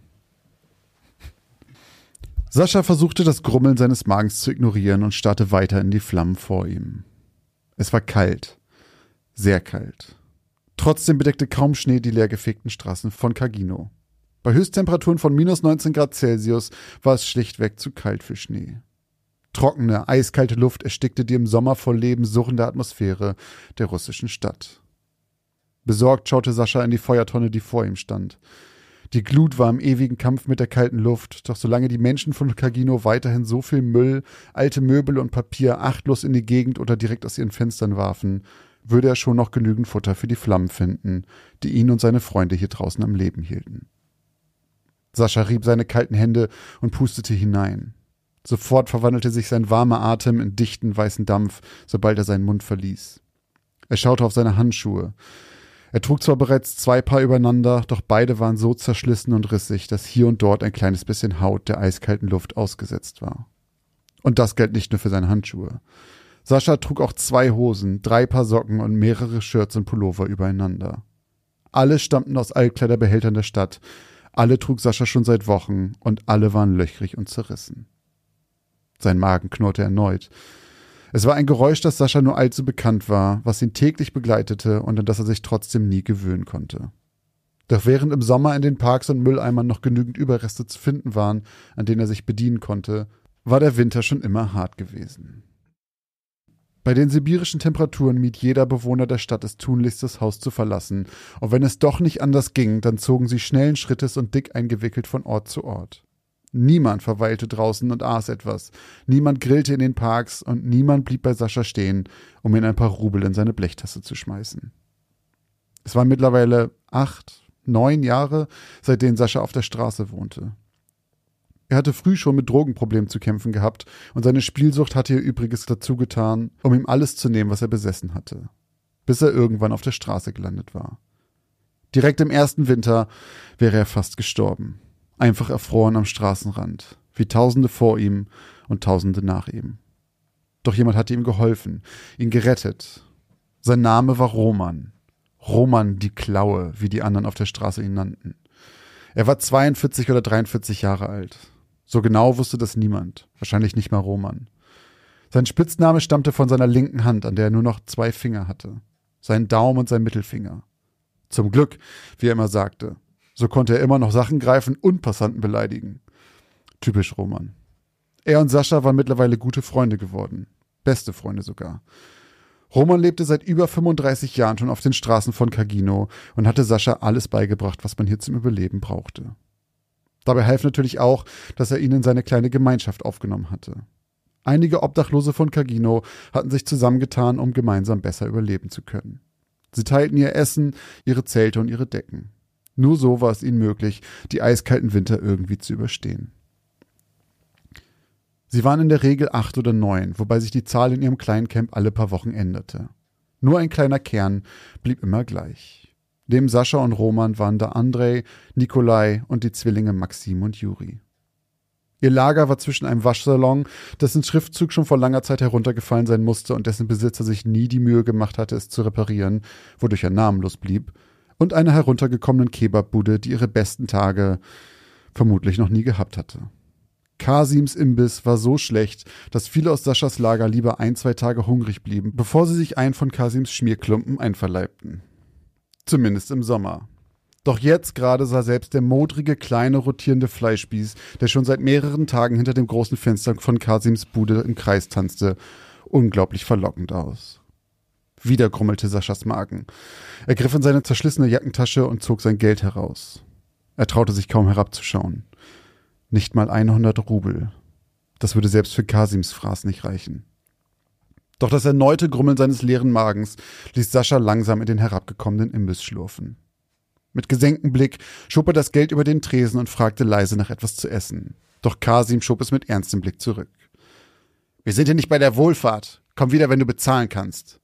Sascha versuchte das Grummeln seines Magens zu ignorieren und starrte weiter in die Flammen vor ihm. Es war kalt. Sehr kalt. Trotzdem bedeckte kaum Schnee die leergefegten Straßen von Cagino. Bei Höchsttemperaturen von minus 19 Grad Celsius war es schlichtweg zu kalt für Schnee. Trockene, eiskalte Luft erstickte die im Sommer voll Leben surrende Atmosphäre der russischen Stadt. Besorgt schaute Sascha in die Feuertonne, die vor ihm stand. Die Glut war im ewigen Kampf mit der kalten Luft, doch solange die Menschen von Cagino weiterhin so viel Müll, alte Möbel und Papier achtlos in die Gegend oder direkt aus ihren Fenstern warfen, würde er schon noch genügend Futter für die Flammen finden, die ihn und seine Freunde hier draußen am Leben hielten. Sascha rieb seine kalten Hände und pustete hinein. Sofort verwandelte sich sein warmer Atem in dichten, weißen Dampf, sobald er seinen Mund verließ. Er schaute auf seine Handschuhe. Er trug zwar bereits 2 Paar übereinander, doch beide waren so zerschlissen und rissig, dass hier und dort ein kleines bisschen Haut der eiskalten Luft ausgesetzt war. Und das galt nicht nur für seine Handschuhe. Sascha trug auch 2 Hosen, 3 Paar Socken und mehrere Shirts und Pullover übereinander. Alle stammten aus Altkleiderbehältern der Stadt. Alle trug Sascha schon seit Wochen und alle waren löchrig und zerrissen. Sein Magen knurrte erneut. Es war ein Geräusch, das Sascha nur allzu bekannt war, was ihn täglich begleitete und an das er sich trotzdem nie gewöhnen konnte. Doch während im Sommer in den Parks und Mülleimern noch genügend Überreste zu finden waren, an denen er sich bedienen konnte, war der Winter schon immer hart gewesen. Bei den sibirischen Temperaturen mied jeder Bewohner der Stadt es tunlichst, das Haus zu verlassen, und wenn es doch nicht anders ging, dann zogen sie schnellen Schrittes und dick eingewickelt von Ort zu Ort. Niemand verweilte draußen und aß etwas, niemand grillte in den Parks und niemand blieb bei Sascha stehen, um ihm ein paar Rubel in seine Blechtasse zu schmeißen. Es waren mittlerweile 8, 9 Jahre, seitdem Sascha auf der Straße wohnte. Er hatte früh schon mit Drogenproblemen zu kämpfen gehabt und seine Spielsucht hatte ihr Übriges dazu getan, um ihm alles zu nehmen, was er besessen hatte, bis er irgendwann auf der Straße gelandet war. Direkt im ersten Winter wäre er fast gestorben, einfach erfroren am Straßenrand, wie Tausende vor ihm und Tausende nach ihm. Doch jemand hatte ihm geholfen, ihn gerettet. Sein Name war Roman. Roman die Klaue, wie die anderen auf der Straße ihn nannten. Er war 42 oder 43 Jahre alt. So genau wusste das niemand, wahrscheinlich nicht mal Roman. Sein Spitzname stammte von seiner linken Hand, an der er nur noch 2 Finger hatte. Seinen Daumen und sein Mittelfinger. Zum Glück, wie er immer sagte. So konnte er immer noch Sachen greifen und Passanten beleidigen. Typisch Roman. Er und Sascha waren mittlerweile gute Freunde geworden. Beste Freunde sogar. Roman lebte seit über 35 Jahren schon auf den Straßen von Cagino und hatte Sascha alles beigebracht, was man hier zum Überleben brauchte. Dabei half natürlich auch, dass er ihn in seine kleine Gemeinschaft aufgenommen hatte. Einige Obdachlose von Cagino hatten sich zusammengetan, um gemeinsam besser überleben zu können. Sie teilten ihr Essen, ihre Zelte und ihre Decken. Nur so war es ihnen möglich, die eiskalten Winter irgendwie zu überstehen. Sie waren in der Regel 8 oder 9, wobei sich die Zahl in ihrem kleinen Camp alle paar Wochen änderte. Nur ein kleiner Kern blieb immer gleich. Neben Sascha und Roman waren da Andrei, Nikolai und die Zwillinge Maxim und Juri. Ihr Lager war zwischen einem Waschsalon, dessen Schriftzug schon vor langer Zeit heruntergefallen sein musste und dessen Besitzer sich nie die Mühe gemacht hatte, es zu reparieren, wodurch er namenlos blieb, und einer heruntergekommenen Kebabbude, die ihre besten Tage vermutlich noch nie gehabt hatte. Kasims Imbiss war so schlecht, dass viele aus Saschas Lager lieber 1-2 Tage hungrig blieben, bevor sie sich einen von Kasims Schmierklumpen einverleibten. Zumindest im Sommer. Doch jetzt gerade sah selbst der modrige, kleine, rotierende Fleischspieß, der schon seit mehreren Tagen hinter dem großen Fenster von Kasims Bude im Kreis tanzte, unglaublich verlockend aus. Wieder grummelte Saschas Magen. Er griff in seine zerschlissene Jackentasche und zog sein Geld heraus. Er traute sich kaum herabzuschauen. Nicht mal 100 Rubel. Das würde selbst für Kasims Fraß nicht reichen. Doch das erneute Grummeln seines leeren Magens ließ Sascha langsam in den herabgekommenen Imbiss schlurfen. Mit gesenktem Blick schob er das Geld über den Tresen und fragte leise nach etwas zu essen. Doch Kasim schob es mit ernstem Blick zurück. Wir sind hier nicht bei der Wohlfahrt. Komm wieder, wenn du bezahlen kannst.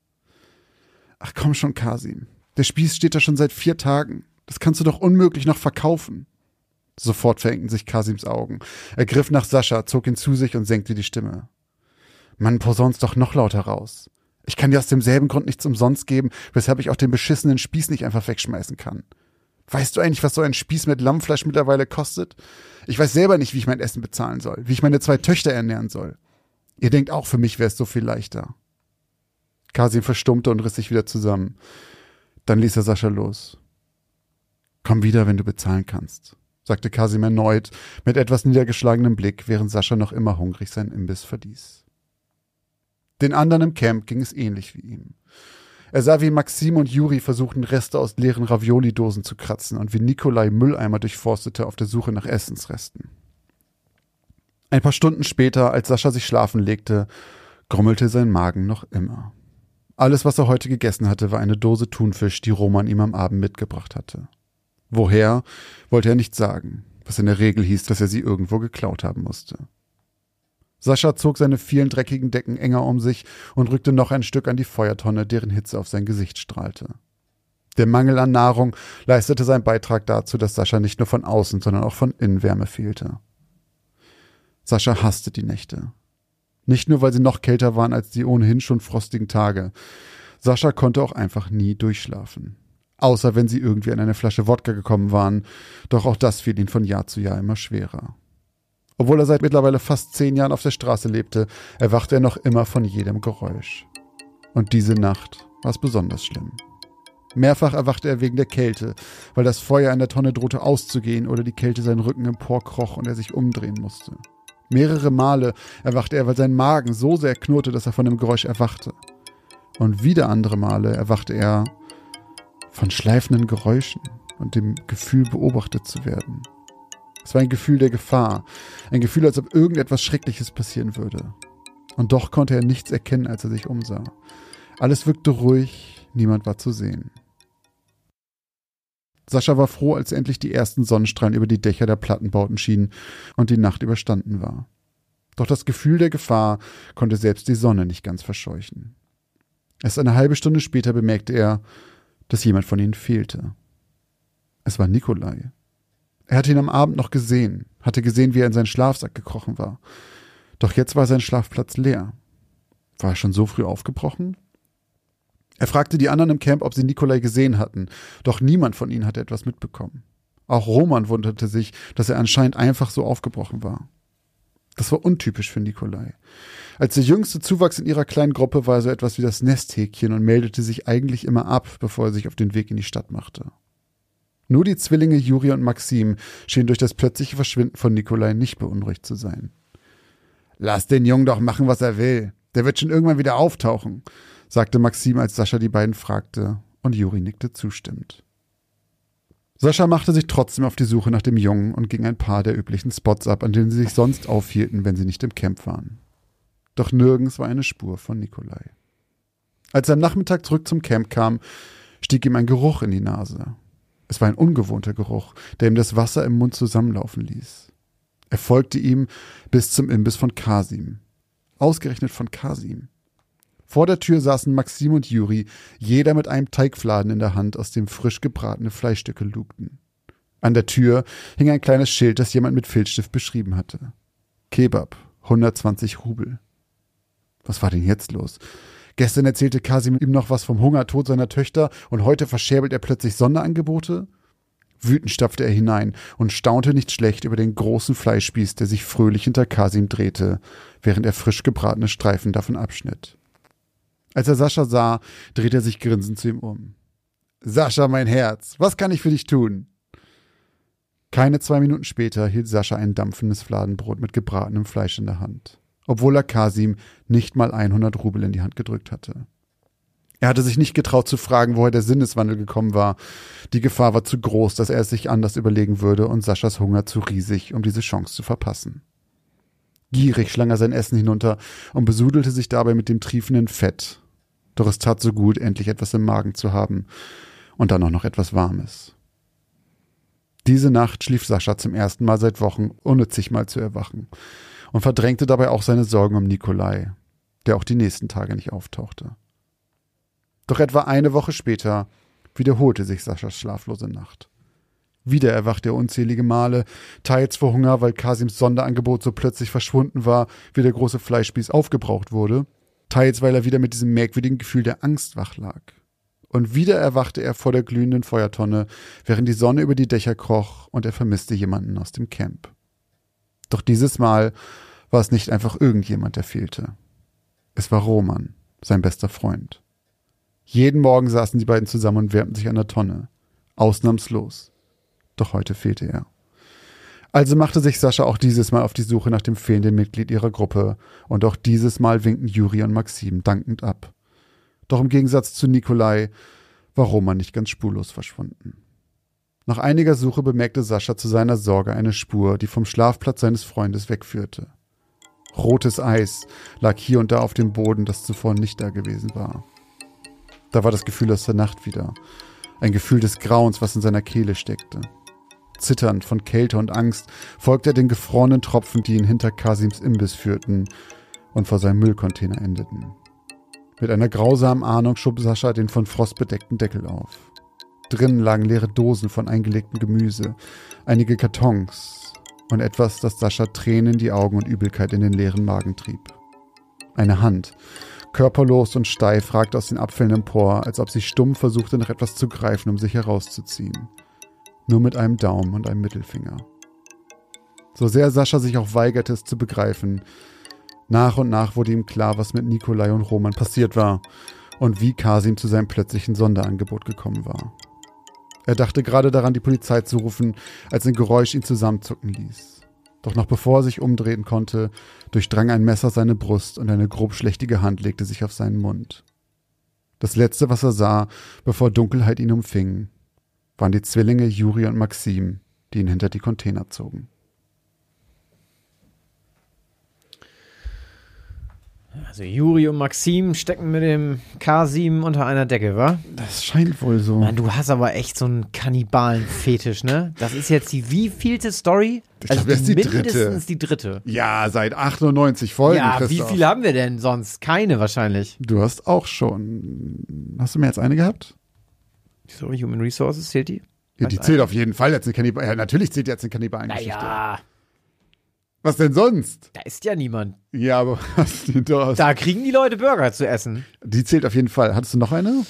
Ach komm schon, Kasim. Der Spieß steht da schon seit 4 Tagen. Das kannst du doch unmöglich noch verkaufen. Sofort verengten sich Kasims Augen. Er griff nach Sascha, zog ihn zu sich und senkte die Stimme. Mann, posaun's doch noch lauter raus. Ich kann dir aus demselben Grund nichts umsonst geben, weshalb ich auch den beschissenen Spieß nicht einfach wegschmeißen kann. Weißt du eigentlich, was so ein Spieß mit Lammfleisch mittlerweile kostet? Ich weiß selber nicht, wie ich mein Essen bezahlen soll, wie ich meine 2 Töchter ernähren soll. Ihr denkt auch, für mich wäre es so viel leichter. Kasim verstummte und riss sich wieder zusammen. Dann ließ er Sascha los. Komm wieder, wenn du bezahlen kannst, sagte Kasim erneut, mit etwas niedergeschlagenem Blick, während Sascha noch immer hungrig seinen Imbiss verließ. Den anderen im Camp ging es ähnlich wie ihm. Er sah, wie Maxim und Juri versuchten, Reste aus leeren Ravioli-Dosen zu kratzen und wie Nikolai Mülleimer durchforstete auf der Suche nach Essensresten. Ein paar Stunden später, als Sascha sich schlafen legte, grummelte sein Magen noch immer. Alles, was er heute gegessen hatte, war eine Dose Thunfisch, die Roman ihm am Abend mitgebracht hatte. Woher, wollte er nicht sagen, was in der Regel hieß, dass er sie irgendwo geklaut haben musste. Sascha zog seine vielen dreckigen Decken enger um sich und rückte noch ein Stück an die Feuertonne, deren Hitze auf sein Gesicht strahlte. Der Mangel an Nahrung leistete seinen Beitrag dazu, dass Sascha nicht nur von außen, sondern auch von innen Wärme fehlte. Sascha hasste die Nächte. Nicht nur, weil sie noch kälter waren als die ohnehin schon frostigen Tage. Sascha konnte auch einfach nie durchschlafen. Außer wenn sie irgendwie an eine Flasche Wodka gekommen waren, doch auch das fiel ihm von Jahr zu Jahr immer schwerer. Obwohl er seit mittlerweile fast 10 Jahren auf der Straße lebte, erwachte er noch immer von jedem Geräusch. Und diese Nacht war es besonders schlimm. Mehrfach erwachte er wegen der Kälte, weil das Feuer in der Tonne drohte auszugehen oder die Kälte seinen Rücken emporkroch und er sich umdrehen musste. Mehrere Male erwachte er, weil sein Magen so sehr knurrte, dass er von dem Geräusch erwachte. Und wieder andere Male erwachte er von schleifenden Geräuschen und dem Gefühl, beobachtet zu werden. Es war ein Gefühl der Gefahr, ein Gefühl, als ob irgendetwas Schreckliches passieren würde. Und doch konnte er nichts erkennen, als er sich umsah. Alles wirkte ruhig, niemand war zu sehen. Sascha war froh, als endlich die ersten Sonnenstrahlen über die Dächer der Plattenbauten schienen und die Nacht überstanden war. Doch das Gefühl der Gefahr konnte selbst die Sonne nicht ganz verscheuchen. Erst eine halbe Stunde später bemerkte er, dass jemand von ihnen fehlte. Es war Nikolai. Er hatte ihn am Abend noch gesehen, hatte gesehen, wie er in seinen Schlafsack gekrochen war. Doch jetzt war sein Schlafplatz leer. War er schon so früh aufgebrochen? Er fragte die anderen im Camp, ob sie Nikolai gesehen hatten, doch niemand von ihnen hatte etwas mitbekommen. Auch Roman wunderte sich, dass er anscheinend einfach so aufgebrochen war. Das war untypisch für Nikolai. Als der jüngste Zuwachs in ihrer kleinen Gruppe war er so etwas wie das Nesthäkchen und meldete sich eigentlich immer ab, bevor er sich auf den Weg in die Stadt machte. Nur die Zwillinge Juri und Maxim schienen durch das plötzliche Verschwinden von Nikolai nicht beunruhigt zu sein. »Lass den Jungen doch machen, was er will. Der wird schon irgendwann wieder auftauchen«, sagte Maxim, als Sascha die beiden fragte, und Juri nickte zustimmend. Sascha machte sich trotzdem auf die Suche nach dem Jungen und ging ein paar der üblichen Spots ab, an denen sie sich sonst aufhielten, wenn sie nicht im Camp waren. Doch nirgends war eine Spur von Nikolai. Als er am Nachmittag zurück zum Camp kam, stieg ihm ein Geruch in die Nase. Es war ein ungewohnter Geruch, der ihm das Wasser im Mund zusammenlaufen ließ. Er folgte ihm bis zum Imbiss von Kasim. Ausgerechnet von Kasim. Vor der Tür saßen Maxim und Juri, jeder mit einem Teigfladen in der Hand, aus dem frisch gebratene Fleischstücke lugten. An der Tür hing ein kleines Schild, das jemand mit Filzstift beschrieben hatte. Kebab, 120 Rubel. Was war denn jetzt los? Gestern erzählte Kasim ihm noch was vom Hungertod seiner Töchter und heute verscherbelt er plötzlich Sonderangebote? Wütend stapfte er hinein und staunte nicht schlecht über den großen Fleischspieß, der sich fröhlich hinter Kasim drehte, während er frisch gebratene Streifen davon abschnitt. Als er Sascha sah, drehte er sich grinsend zu ihm um. »Sascha, mein Herz, was kann ich für dich tun?« Keine 2 Minuten später hielt Sascha ein dampfendes Fladenbrot mit gebratenem Fleisch in der Hand, obwohl er Kasim nicht mal 100 Rubel in die Hand gedrückt hatte. Er hatte sich nicht getraut zu fragen, woher der Sinneswandel gekommen war. Die Gefahr war zu groß, dass er es sich anders überlegen würde und Saschas Hunger zu riesig, um diese Chance zu verpassen. Gierig schlang er sein Essen hinunter und besudelte sich dabei mit dem triefenden Fett. Doch es tat so gut, endlich etwas im Magen zu haben und dann auch noch etwas Warmes. Diese Nacht schlief Sascha zum ersten Mal seit Wochen, ohne zigmal zu erwachen, und verdrängte dabei auch seine Sorgen um Nikolai, der auch die nächsten Tage nicht auftauchte. Doch etwa eine Woche später wiederholte sich Saschas schlaflose Nacht. Wieder erwachte er unzählige Male, teils vor Hunger, weil Kasims Sonderangebot so plötzlich verschwunden war, wie der große Fleischspieß aufgebraucht wurde, teils weil er wieder mit diesem merkwürdigen Gefühl der Angst wach lag. Und wieder erwachte er vor der glühenden Feuertonne, während die Sonne über die Dächer kroch und er vermisste jemanden aus dem Camp. Doch dieses Mal war es nicht einfach irgendjemand, der fehlte. Es war Roman, sein bester Freund. Jeden Morgen saßen die beiden zusammen und wärmten sich an der Tonne. Ausnahmslos. Doch heute fehlte er. Also machte sich Sascha auch dieses Mal auf die Suche nach dem fehlenden Mitglied ihrer Gruppe und auch dieses Mal winkten Juri und Maxim dankend ab. Doch im Gegensatz zu Nikolai war Roman nicht ganz spurlos verschwunden. Nach einiger Suche bemerkte Sascha zu seiner Sorge eine Spur, die vom Schlafplatz seines Freundes wegführte. Rotes Eis lag hier und da auf dem Boden, das zuvor nicht da gewesen war. Da war das Gefühl aus der Nacht wieder. Ein Gefühl des Grauens, was in seiner Kehle steckte. Zitternd von Kälte und Angst folgte er den gefrorenen Tropfen, die ihn hinter Kasims Imbiss führten und vor seinem Müllcontainer endeten. Mit einer grausamen Ahnung schob Sascha den von Frost bedeckten Deckel auf. Drinnen lagen leere Dosen von eingelegtem Gemüse, einige Kartons und etwas, das Sascha Tränen in die Augen und Übelkeit in den leeren Magen trieb. Eine Hand, körperlos und steif, ragte aus den Abfällen empor, als ob sie stumm versuchte, nach etwas zu greifen, um sich herauszuziehen. Nur mit einem Daumen und einem Mittelfinger. So sehr Sascha sich auch weigerte, es zu begreifen, nach und nach wurde ihm klar, was mit Nikolai und Roman passiert war und wie Kasim zu seinem plötzlichen Sonderangebot gekommen war. Er dachte gerade daran, die Polizei zu rufen, als ein Geräusch ihn zusammenzucken ließ. Doch noch bevor er sich umdrehen konnte, durchdrang ein Messer seine Brust und eine grobschlächtige Hand legte sich auf seinen Mund. Das Letzte, was er sah, bevor Dunkelheit ihn umfing, waren die Zwillinge Juri und Maxim, die ihn hinter die Container zogen. Also Juri und Maxim stecken mit dem Kasim unter einer Decke, wa? Das scheint wohl so. Mann, du hast aber echt so einen Kannibalen-Fetisch, ne? Das ist jetzt die wievielte Story? Ich glaube, das ist die dritte. Mindestens die dritte. Ja, seit 98 Folgen, Ja, Christoph. wie viele haben wir denn sonst? Keine wahrscheinlich. Du hast auch schon. Hast du mehr als eine gehabt? So, Human Resources, zählt die? Ja, die zählt auf jeden Fall als eine Kannibalen. Ja, natürlich zählt die als eine Kannibalen-Geschichte. Naja, Was denn sonst? da ist ja niemand. Ja, aber hast du da? Da kriegen die Leute Burger zu essen. Die zählt auf jeden Fall. Hattest du noch eine?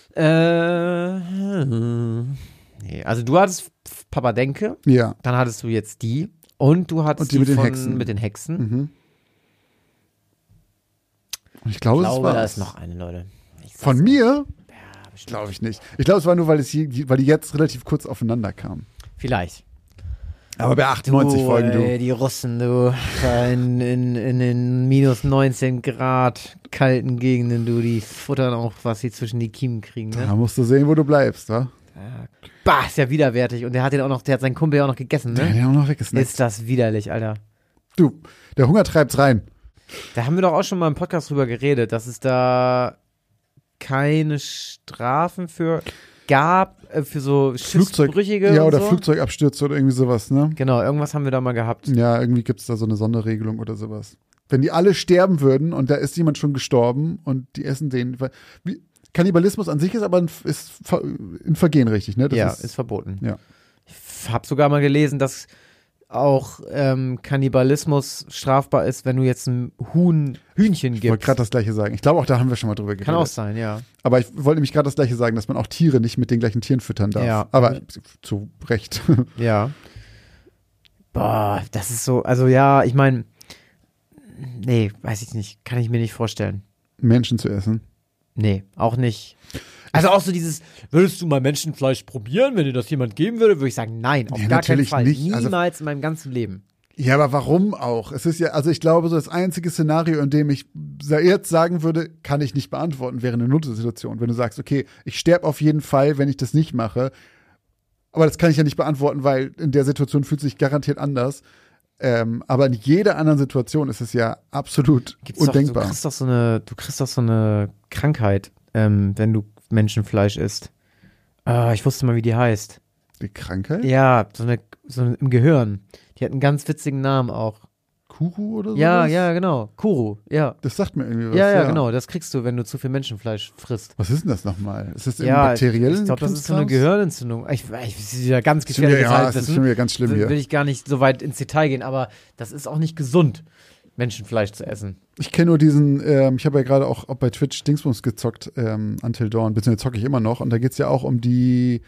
Nee, also du hattest Papa Denke, Ja. dann hattest du jetzt die und du hattest Und die mit den von, Hexen. mit den Hexen. Mhm. Und ich glaube, Ich glaube, das da war ist noch eine, Leute. Ich sag's Von euch. mir? Ja, bestimmt. Glaube ich nicht. Ich glaube, es war nur, weil die jetzt relativ kurz aufeinander kamen. Vielleicht. Aber bei 98 Folgen, du. Die Russen, du. Da in den minus 19 Grad kalten Gegenden, du, die futtern auch, was sie zwischen die Kiemen kriegen, ne? Da musst du sehen, wo du bleibst, wa? Bah, ist ja widerwärtig. Und der hat seinen Kumpel ja auch noch gegessen, Der hat ne? ja auch noch weggesnackt. Ist das widerlich, Alter. Du, der Hunger treibt's rein. Da haben wir doch auch schon mal im Podcast drüber geredet, dass es da keine Strafen für gab, für so Schiffsbrüchige Ja, und oder so. Flugzeugabstürze oder irgendwie sowas, ne? Genau, irgendwas haben wir da mal gehabt. Ja, irgendwie gibt's da so eine Sonderregelung oder sowas. Wenn die alle sterben würden und da ist jemand schon gestorben und die essen den. Kannibalismus an sich ist aber ist ein Vergehen, richtig, ne? Das ist verboten. Ja. Ich habe sogar mal gelesen, dass auch Kannibalismus strafbar ist, wenn du jetzt ein Hühnchen gibst. Ich wollte gerade das Gleiche sagen. Ich glaube, auch da haben wir schon mal drüber geredet. Kann auch sein, ja. Aber ich wollte nämlich gerade das Gleiche sagen, dass man auch Tiere nicht mit den gleichen Tieren füttern darf. Ja. Aber zu Recht. Ja. Boah, das ist so, also ja, ich meine, nee, weiß ich nicht, kann ich mir nicht vorstellen. Menschen zu essen. Nee, auch nicht. Also auch so dieses, würdest du mal Menschenfleisch probieren, wenn dir das jemand geben würde ich sagen, nein, auf gar keinen Fall. Nicht. Niemals in meinem ganzen Leben. Ja, aber warum auch? Es ist ja, also ich glaube, so das einzige Szenario, in dem ich jetzt sagen würde, kann ich nicht beantworten, wäre eine Notsituation. Wenn du sagst, okay, ich sterbe auf jeden Fall, wenn ich das nicht mache. Aber das kann ich ja nicht beantworten, weil in der Situation fühlt es sich garantiert anders. Aber in jeder anderen Situation ist es ja absolut undenkbar. Du kriegst doch so eine Krankheit, wenn du Menschenfleisch isst. Ich wusste mal, wie die heißt. Die Krankheit? Ja, so eine im Gehirn. Die hat einen ganz witzigen Namen auch. Kuru oder so? Ja, genau. Kuru, ja. Das sagt mir irgendwie was. Ja, genau. Das kriegst du, wenn du zu viel Menschenfleisch frisst. Was ist denn das nochmal? Ist das bakteriell? Ich glaube, das ist so eine Gehirnentzündung. Ich ja ganz gefährlich. Das ist schon wieder ganz schlimm hier. Will ich gar nicht so weit ins Detail gehen, aber das ist auch nicht gesund, Menschenfleisch zu essen. Ich kenne nur diesen, ich habe ja gerade auch bei Twitch Dingsbums gezockt, Until Dawn, beziehungsweise zocke ich immer noch. Und da geht es ja auch um die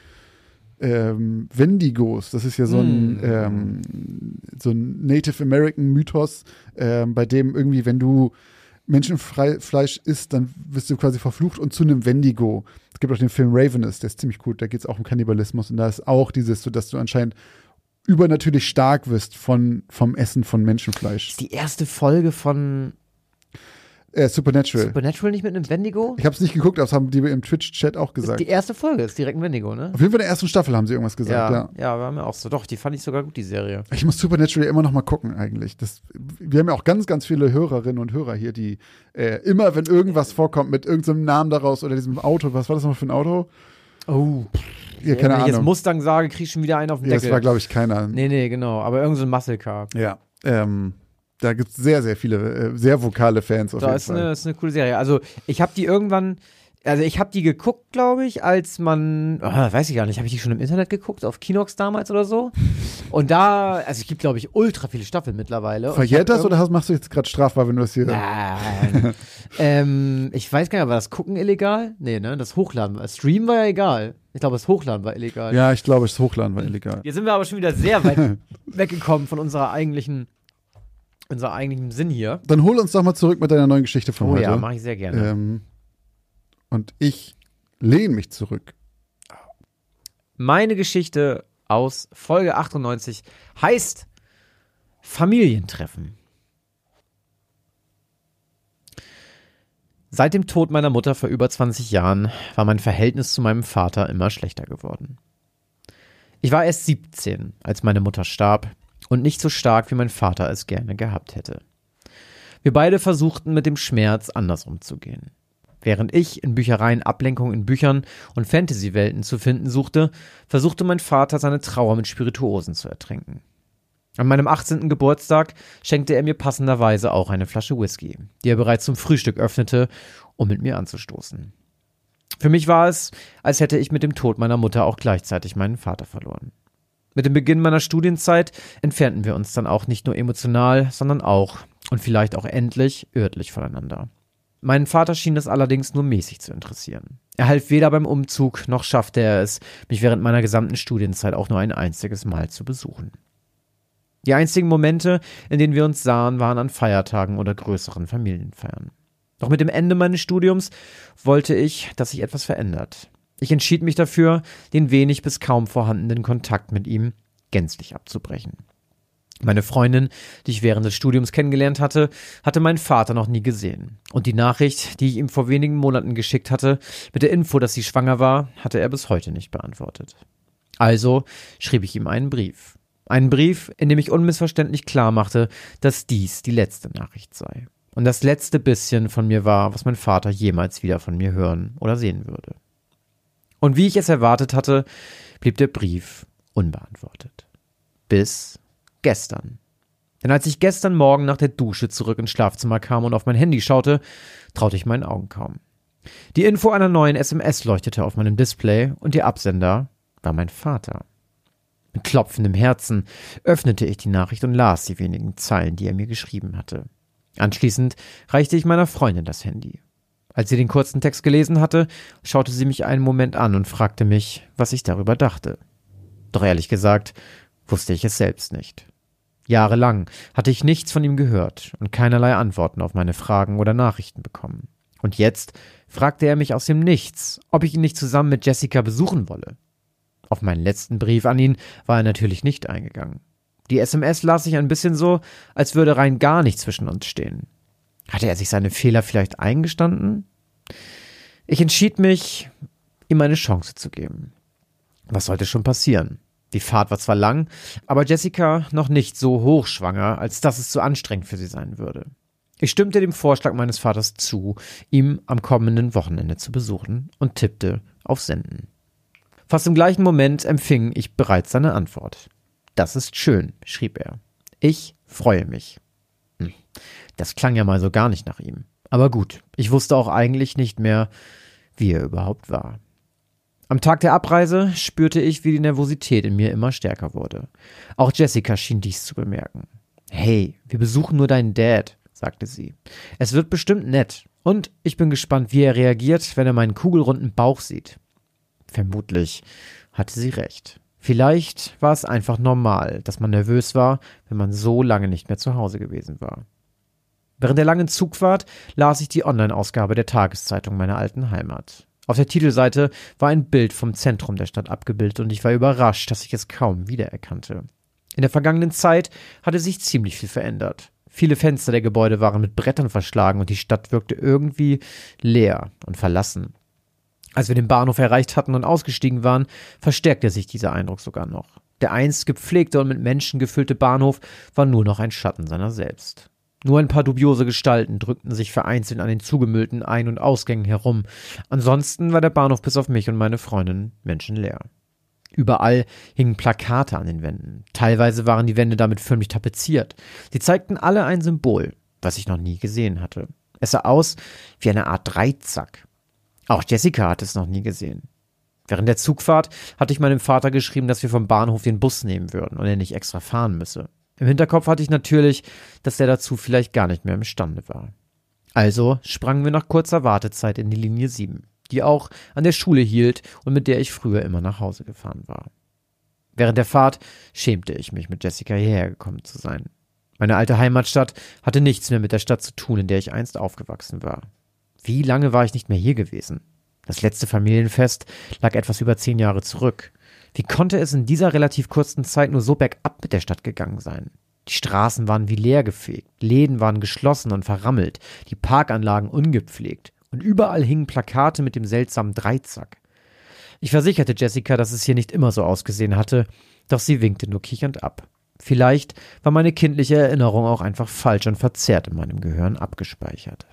Wendigos. Das ist ja so ein Native American Mythos, bei dem irgendwie, wenn du Menschenfleisch isst, dann wirst du quasi verflucht und zu einem Wendigo. Es gibt auch den Film Ravenous, der ist ziemlich gut, da geht es auch um Kannibalismus und da ist auch dieses, so dass du anscheinend übernatürlich stark wirst vom Essen von Menschenfleisch. Das ist die erste Folge von Supernatural. Supernatural nicht mit einem Wendigo? Ich habe es nicht geguckt, aber das haben die im Twitch-Chat auch gesagt. Die erste Folge ist direkt ein Wendigo, ne? Auf jeden Fall in der ersten Staffel haben sie irgendwas gesagt, ja. War mir auch so. Doch, die fand ich sogar gut, die Serie. Ich muss Supernatural immer noch mal gucken eigentlich. Wir haben ja auch ganz, ganz viele Hörerinnen und Hörer hier, die immer, wenn irgendwas vorkommt mit irgendeinem Namen daraus oder diesem Auto, was war das noch für ein Auto? Oh. Ja, keine Ahnung. Wenn ich jetzt Mustang sage, krieg ich schon wieder einen auf den Deckel. Das war, glaube ich, keiner. Nee, genau. Aber irgend so ein Muscle Car. Ja. Da gibt es sehr, sehr viele, sehr vokale Fans auf jeden Fall. Das ist eine coole Serie. Also ich habe die irgendwann, ich habe die geguckt, glaube ich, als man, weiß ich gar nicht, habe ich die schon im Internet geguckt, auf Kinox damals oder so? Und da, also es gibt, glaube ich, ultra viele Staffeln mittlerweile. Verjährt das oder machst du jetzt gerade strafbar, wenn du das hier... Nein. Ich weiß gar nicht, war das Gucken illegal? Nee, ne, das Hochladen, Stream war ja egal. Ich glaube, das Hochladen war illegal. Ja, ich glaube, das Hochladen war illegal. Jetzt sind wir aber schon wieder sehr weit weggekommen von unserem eigentlichen Sinn hier. Dann hol uns doch mal zurück mit deiner neuen Geschichte von heute. Ja, mache ich sehr gerne. Und ich lehne mich zurück. Meine Geschichte aus Folge 98 heißt Familientreffen. Seit dem Tod meiner Mutter vor über 20 Jahren war mein Verhältnis zu meinem Vater immer schlechter geworden. Ich war erst 17, als meine Mutter starb und nicht so stark, wie mein Vater es gerne gehabt hätte. Wir beide versuchten mit dem Schmerz anders umzugehen. Während ich in Büchereien Ablenkung in Büchern und Fantasy-Welten zu finden suchte, versuchte mein Vater seine Trauer mit Spirituosen zu ertränken. An meinem 18. Geburtstag schenkte er mir passenderweise auch eine Flasche Whisky, die er bereits zum Frühstück öffnete, um mit mir anzustoßen. Für mich war es, als hätte ich mit dem Tod meiner Mutter auch gleichzeitig meinen Vater verloren. Mit dem Beginn meiner Studienzeit entfernten wir uns dann auch nicht nur emotional, sondern auch und vielleicht auch endlich örtlich voneinander. Meinen Vater schien es allerdings nur mäßig zu interessieren. Er half weder beim Umzug, noch schaffte er es, mich während meiner gesamten Studienzeit auch nur ein einziges Mal zu besuchen. Die einzigen Momente, in denen wir uns sahen, waren an Feiertagen oder größeren Familienfeiern. Doch mit dem Ende meines Studiums wollte ich, dass sich etwas verändert. Ich entschied mich dafür, den wenig bis kaum vorhandenen Kontakt mit ihm gänzlich abzubrechen. Meine Freundin, die ich während des Studiums kennengelernt hatte, hatte meinen Vater noch nie gesehen. Und die Nachricht, die ich ihm vor wenigen Monaten geschickt hatte, mit der Info, dass sie schwanger war, hatte er bis heute nicht beantwortet. Also schrieb ich ihm einen Brief. Einen Brief, in dem ich unmissverständlich klar machte, dass dies die letzte Nachricht sei. Und das letzte bisschen von mir war, was mein Vater jemals wieder von mir hören oder sehen würde. Und wie ich es erwartet hatte, blieb der Brief unbeantwortet. Bis gestern. Denn als ich gestern Morgen nach der Dusche zurück ins Schlafzimmer kam und auf mein Handy schaute, traute ich meinen Augen kaum. Die Info einer neuen SMS leuchtete auf meinem Display und ihr Absender war mein Vater. Mit klopfendem Herzen öffnete ich die Nachricht und las die wenigen Zeilen, die er mir geschrieben hatte. Anschließend reichte ich meiner Freundin das Handy. Als sie den kurzen Text gelesen hatte, schaute sie mich einen Moment an und fragte mich, was ich darüber dachte. Doch ehrlich gesagt, wusste ich es selbst nicht. Jahrelang hatte ich nichts von ihm gehört und keinerlei Antworten auf meine Fragen oder Nachrichten bekommen. Und jetzt fragte er mich aus dem Nichts, ob ich ihn nicht zusammen mit Jessica besuchen wolle. Auf meinen letzten Brief an ihn war er natürlich nicht eingegangen. Die SMS las sich ein bisschen so, als würde rein gar nichts zwischen uns stehen. Hatte er sich seine Fehler vielleicht eingestanden? Ich entschied mich, ihm eine Chance zu geben. Was sollte schon passieren? Die Fahrt war zwar lang, aber Jessica noch nicht so hochschwanger, als dass es zu anstrengend für sie sein würde. Ich stimmte dem Vorschlag meines Vaters zu, ihn am kommenden Wochenende zu besuchen und tippte auf Senden. Fast im gleichen Moment empfing ich bereits seine Antwort. »Das ist schön«, schrieb er. »Ich freue mich.« Das klang ja mal so gar nicht nach ihm. Aber gut, ich wusste auch eigentlich nicht mehr, wie er überhaupt war. Am Tag der Abreise spürte ich, wie die Nervosität in mir immer stärker wurde. Auch Jessica schien dies zu bemerken. »Hey, wir besuchen nur deinen Dad«, sagte sie. »Es wird bestimmt nett. Und ich bin gespannt, wie er reagiert, wenn er meinen kugelrunden Bauch sieht.« Vermutlich hatte sie recht. Vielleicht war es einfach normal, dass man nervös war, wenn man so lange nicht mehr zu Hause gewesen war. Während der langen Zugfahrt las ich die Online-Ausgabe der Tageszeitung meiner alten Heimat. Auf der Titelseite war ein Bild vom Zentrum der Stadt abgebildet und ich war überrascht, dass ich es kaum wiedererkannte. In der vergangenen Zeit hatte sich ziemlich viel verändert. Viele Fenster der Gebäude waren mit Brettern verschlagen und die Stadt wirkte irgendwie leer und verlassen. Als wir den Bahnhof erreicht hatten und ausgestiegen waren, verstärkte sich dieser Eindruck sogar noch. Der einst gepflegte und mit Menschen gefüllte Bahnhof war nur noch ein Schatten seiner selbst. Nur ein paar dubiose Gestalten drückten sich vereinzelt an den zugemüllten Ein- und Ausgängen herum. Ansonsten war der Bahnhof bis auf mich und meine Freundin menschenleer. Überall hingen Plakate an den Wänden. Teilweise waren die Wände damit förmlich tapeziert. Sie zeigten alle ein Symbol, was ich noch nie gesehen hatte. Es sah aus wie eine Art Dreizack. Auch Jessica hatte es noch nie gesehen. Während der Zugfahrt hatte ich meinem Vater geschrieben, dass wir vom Bahnhof den Bus nehmen würden und er nicht extra fahren müsse. Im Hinterkopf hatte ich natürlich, dass er dazu vielleicht gar nicht mehr imstande war. Also sprangen wir nach kurzer Wartezeit in die Linie 7, die auch an der Schule hielt und mit der ich früher immer nach Hause gefahren war. Während der Fahrt schämte ich mich, mit Jessica hierher gekommen zu sein. Meine alte Heimatstadt hatte nichts mehr mit der Stadt zu tun, in der ich einst aufgewachsen war. Wie lange war ich nicht mehr hier gewesen? Das letzte Familienfest lag etwas über 10 Jahre zurück. Wie konnte es in dieser relativ kurzen Zeit nur so bergab mit der Stadt gegangen sein? Die Straßen waren wie leergefegt, Läden waren geschlossen und verrammelt, die Parkanlagen ungepflegt und überall hingen Plakate mit dem seltsamen Dreizack. Ich versicherte Jessica, dass es hier nicht immer so ausgesehen hatte, doch sie winkte nur kichernd ab. Vielleicht war meine kindliche Erinnerung auch einfach falsch und verzerrt in meinem Gehirn abgespeichert.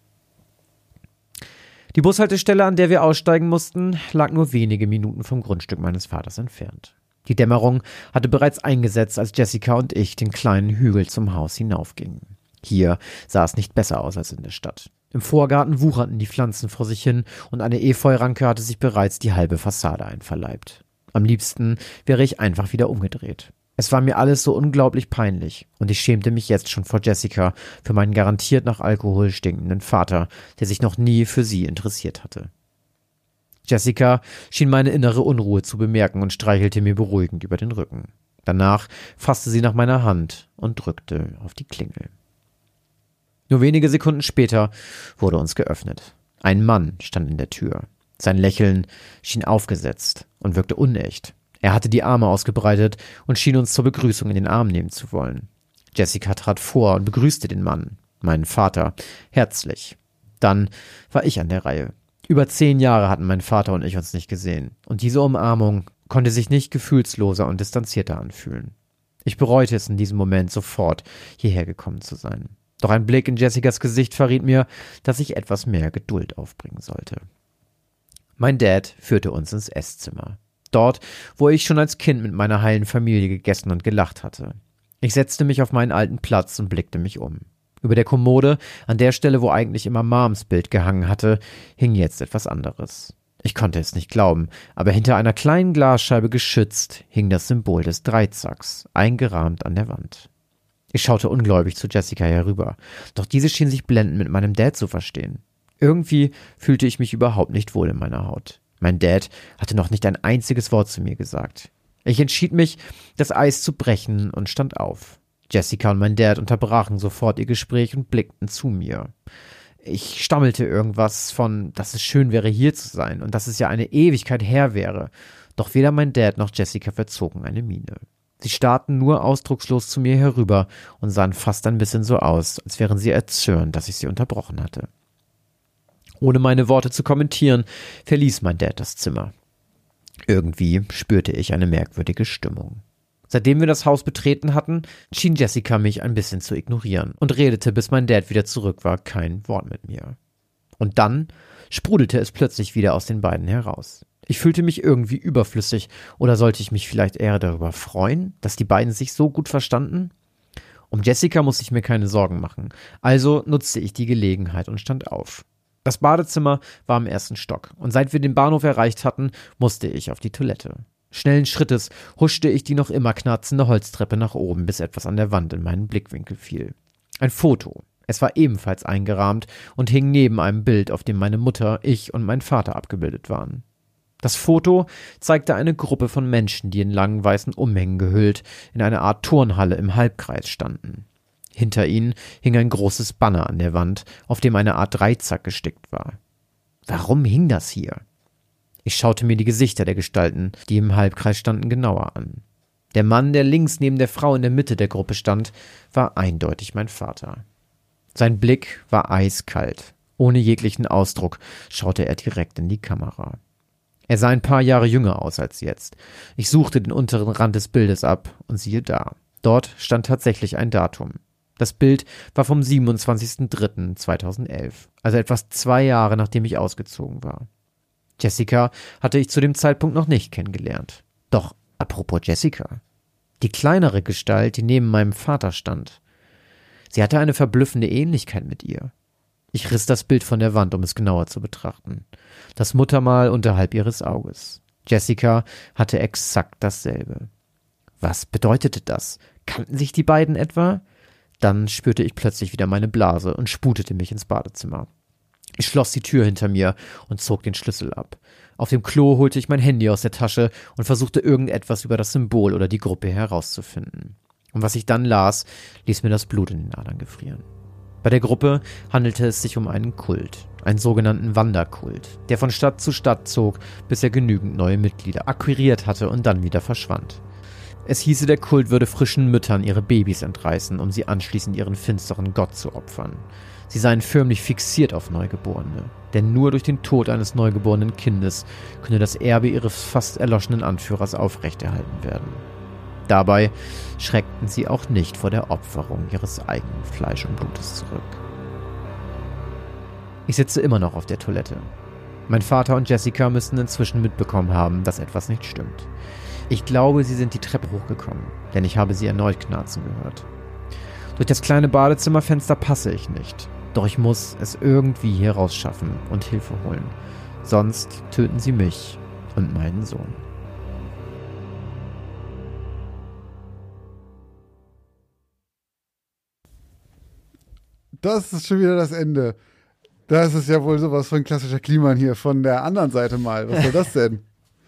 Die Bushaltestelle, an der wir aussteigen mussten, lag nur wenige Minuten vom Grundstück meines Vaters entfernt. Die Dämmerung hatte bereits eingesetzt, als Jessica und ich den kleinen Hügel zum Haus hinaufgingen. Hier sah es nicht besser aus als in der Stadt. Im Vorgarten wucherten die Pflanzen vor sich hin und eine Efeuranke hatte sich bereits die halbe Fassade einverleibt. Am liebsten wäre ich einfach wieder umgedreht. Es war mir alles so unglaublich peinlich und ich schämte mich jetzt schon vor Jessica für meinen garantiert nach Alkohol stinkenden Vater, der sich noch nie für sie interessiert hatte. Jessica schien meine innere Unruhe zu bemerken und streichelte mir beruhigend über den Rücken. Danach fasste sie nach meiner Hand und drückte auf die Klingel. Nur wenige Sekunden später wurde uns geöffnet. Ein Mann stand in der Tür. Sein Lächeln schien aufgesetzt und wirkte unecht. Er hatte die Arme ausgebreitet und schien uns zur Begrüßung in den Arm nehmen zu wollen. Jessica trat vor und begrüßte den Mann, meinen Vater, herzlich. Dann war ich an der Reihe. Über 10 Jahre hatten mein Vater und ich uns nicht gesehen. Und diese Umarmung konnte sich nicht gefühlsloser und distanzierter anfühlen. Ich bereute es in diesem Moment sofort, hierher gekommen zu sein. Doch ein Blick in Jessicas Gesicht verriet mir, dass ich etwas mehr Geduld aufbringen sollte. Mein Dad führte uns ins Esszimmer. Dort, wo ich schon als Kind mit meiner heilen Familie gegessen und gelacht hatte. Ich setzte mich auf meinen alten Platz und blickte mich um. Über der Kommode, an der Stelle, wo eigentlich immer Moms Bild gehangen hatte, hing jetzt etwas anderes. Ich konnte es nicht glauben, aber hinter einer kleinen Glasscheibe geschützt hing das Symbol des Dreizacks, eingerahmt an der Wand. Ich schaute ungläubig zu Jessica herüber, doch diese schien sich blendend mit meinem Dad zu verstehen. Irgendwie fühlte ich mich überhaupt nicht wohl in meiner Haut. Mein Dad hatte noch nicht ein einziges Wort zu mir gesagt. Ich entschied mich, das Eis zu brechen und stand auf. Jessica und mein Dad unterbrachen sofort ihr Gespräch und blickten zu mir. Ich stammelte irgendwas von, dass es schön wäre, hier zu sein und dass es ja eine Ewigkeit her wäre. Doch weder mein Dad noch Jessica verzogen eine Miene. Sie starrten nur ausdruckslos zu mir herüber und sahen fast ein bisschen so aus, als wären sie erzürnt, dass ich sie unterbrochen hatte. Ohne meine Worte zu kommentieren, verließ mein Dad das Zimmer. Irgendwie spürte ich eine merkwürdige Stimmung. Seitdem wir das Haus betreten hatten, schien Jessica mich ein bisschen zu ignorieren und redete, bis mein Dad wieder zurück war, kein Wort mit mir. Und dann sprudelte es plötzlich wieder aus den beiden heraus. Ich fühlte mich irgendwie überflüssig, oder sollte ich mich vielleicht eher darüber freuen, dass die beiden sich so gut verstanden? Um Jessica musste ich mir keine Sorgen machen, also nutzte ich die Gelegenheit und stand auf. Das Badezimmer war im 1. Stock und seit wir den Bahnhof erreicht hatten, musste ich auf die Toilette. Schnellen Schrittes huschte ich die noch immer knarzende Holztreppe nach oben, bis etwas an der Wand in meinen Blickwinkel fiel. Ein Foto. Es war ebenfalls eingerahmt und hing neben einem Bild, auf dem meine Mutter, ich und mein Vater abgebildet waren. Das Foto zeigte eine Gruppe von Menschen, die in langen weißen Umhängen gehüllt in einer Art Turnhalle im Halbkreis standen. Hinter ihnen hing ein großes Banner an der Wand, auf dem eine Art Dreizack gestickt war. Warum hing das hier? Ich schaute mir die Gesichter der Gestalten, die im Halbkreis standen, genauer an. Der Mann, der links neben der Frau in der Mitte der Gruppe stand, war eindeutig mein Vater. Sein Blick war eiskalt. Ohne jeglichen Ausdruck schaute er direkt in die Kamera. Er sah ein paar Jahre jünger aus als jetzt. Ich suchte den unteren Rand des Bildes ab und siehe da. Dort stand tatsächlich ein Datum. Das Bild war vom 27.03.2011, also etwas 2 Jahre, nachdem ich ausgezogen war. Jessica hatte ich zu dem Zeitpunkt noch nicht kennengelernt. Doch, apropos Jessica, die kleinere Gestalt, die neben meinem Vater stand. Sie hatte eine verblüffende Ähnlichkeit mit ihr. Ich riss das Bild von der Wand, um es genauer zu betrachten. Das Muttermal unterhalb ihres Auges. Jessica hatte exakt dasselbe. Was bedeutete das? Kannten sich die beiden etwa? Dann spürte ich plötzlich wieder meine Blase und sputete mich ins Badezimmer. Ich schloss die Tür hinter mir und zog den Schlüssel ab. Auf dem Klo holte ich mein Handy aus der Tasche und versuchte irgendetwas über das Symbol oder die Gruppe herauszufinden. Und was ich dann las, ließ mir das Blut in den Adern gefrieren. Bei der Gruppe handelte es sich um einen Kult, einen sogenannten Wanderkult, der von Stadt zu Stadt zog, bis er genügend neue Mitglieder akquiriert hatte und dann wieder verschwand. Es hieße, der Kult würde frischen Müttern ihre Babys entreißen, um sie anschließend ihren finsteren Gott zu opfern. Sie seien förmlich fixiert auf Neugeborene, denn nur durch den Tod eines neugeborenen Kindes könne das Erbe ihres fast erloschenen Anführers aufrechterhalten werden. Dabei schreckten sie auch nicht vor der Opferung ihres eigenen Fleisch und Blutes zurück. Ich sitze immer noch auf der Toilette. Mein Vater und Jessica müssten inzwischen mitbekommen haben, dass etwas nicht stimmt. Ich glaube, sie sind die Treppe hochgekommen, denn ich habe sie erneut knarzen gehört. Durch das kleine Badezimmerfenster passe ich nicht. Doch ich muss es irgendwie hier rausschaffen und Hilfe holen. Sonst töten sie mich und meinen Sohn. Das ist schon wieder das Ende. Das ist ja wohl sowas von klassischer Kliman hier von der anderen Seite mal. Was soll das denn?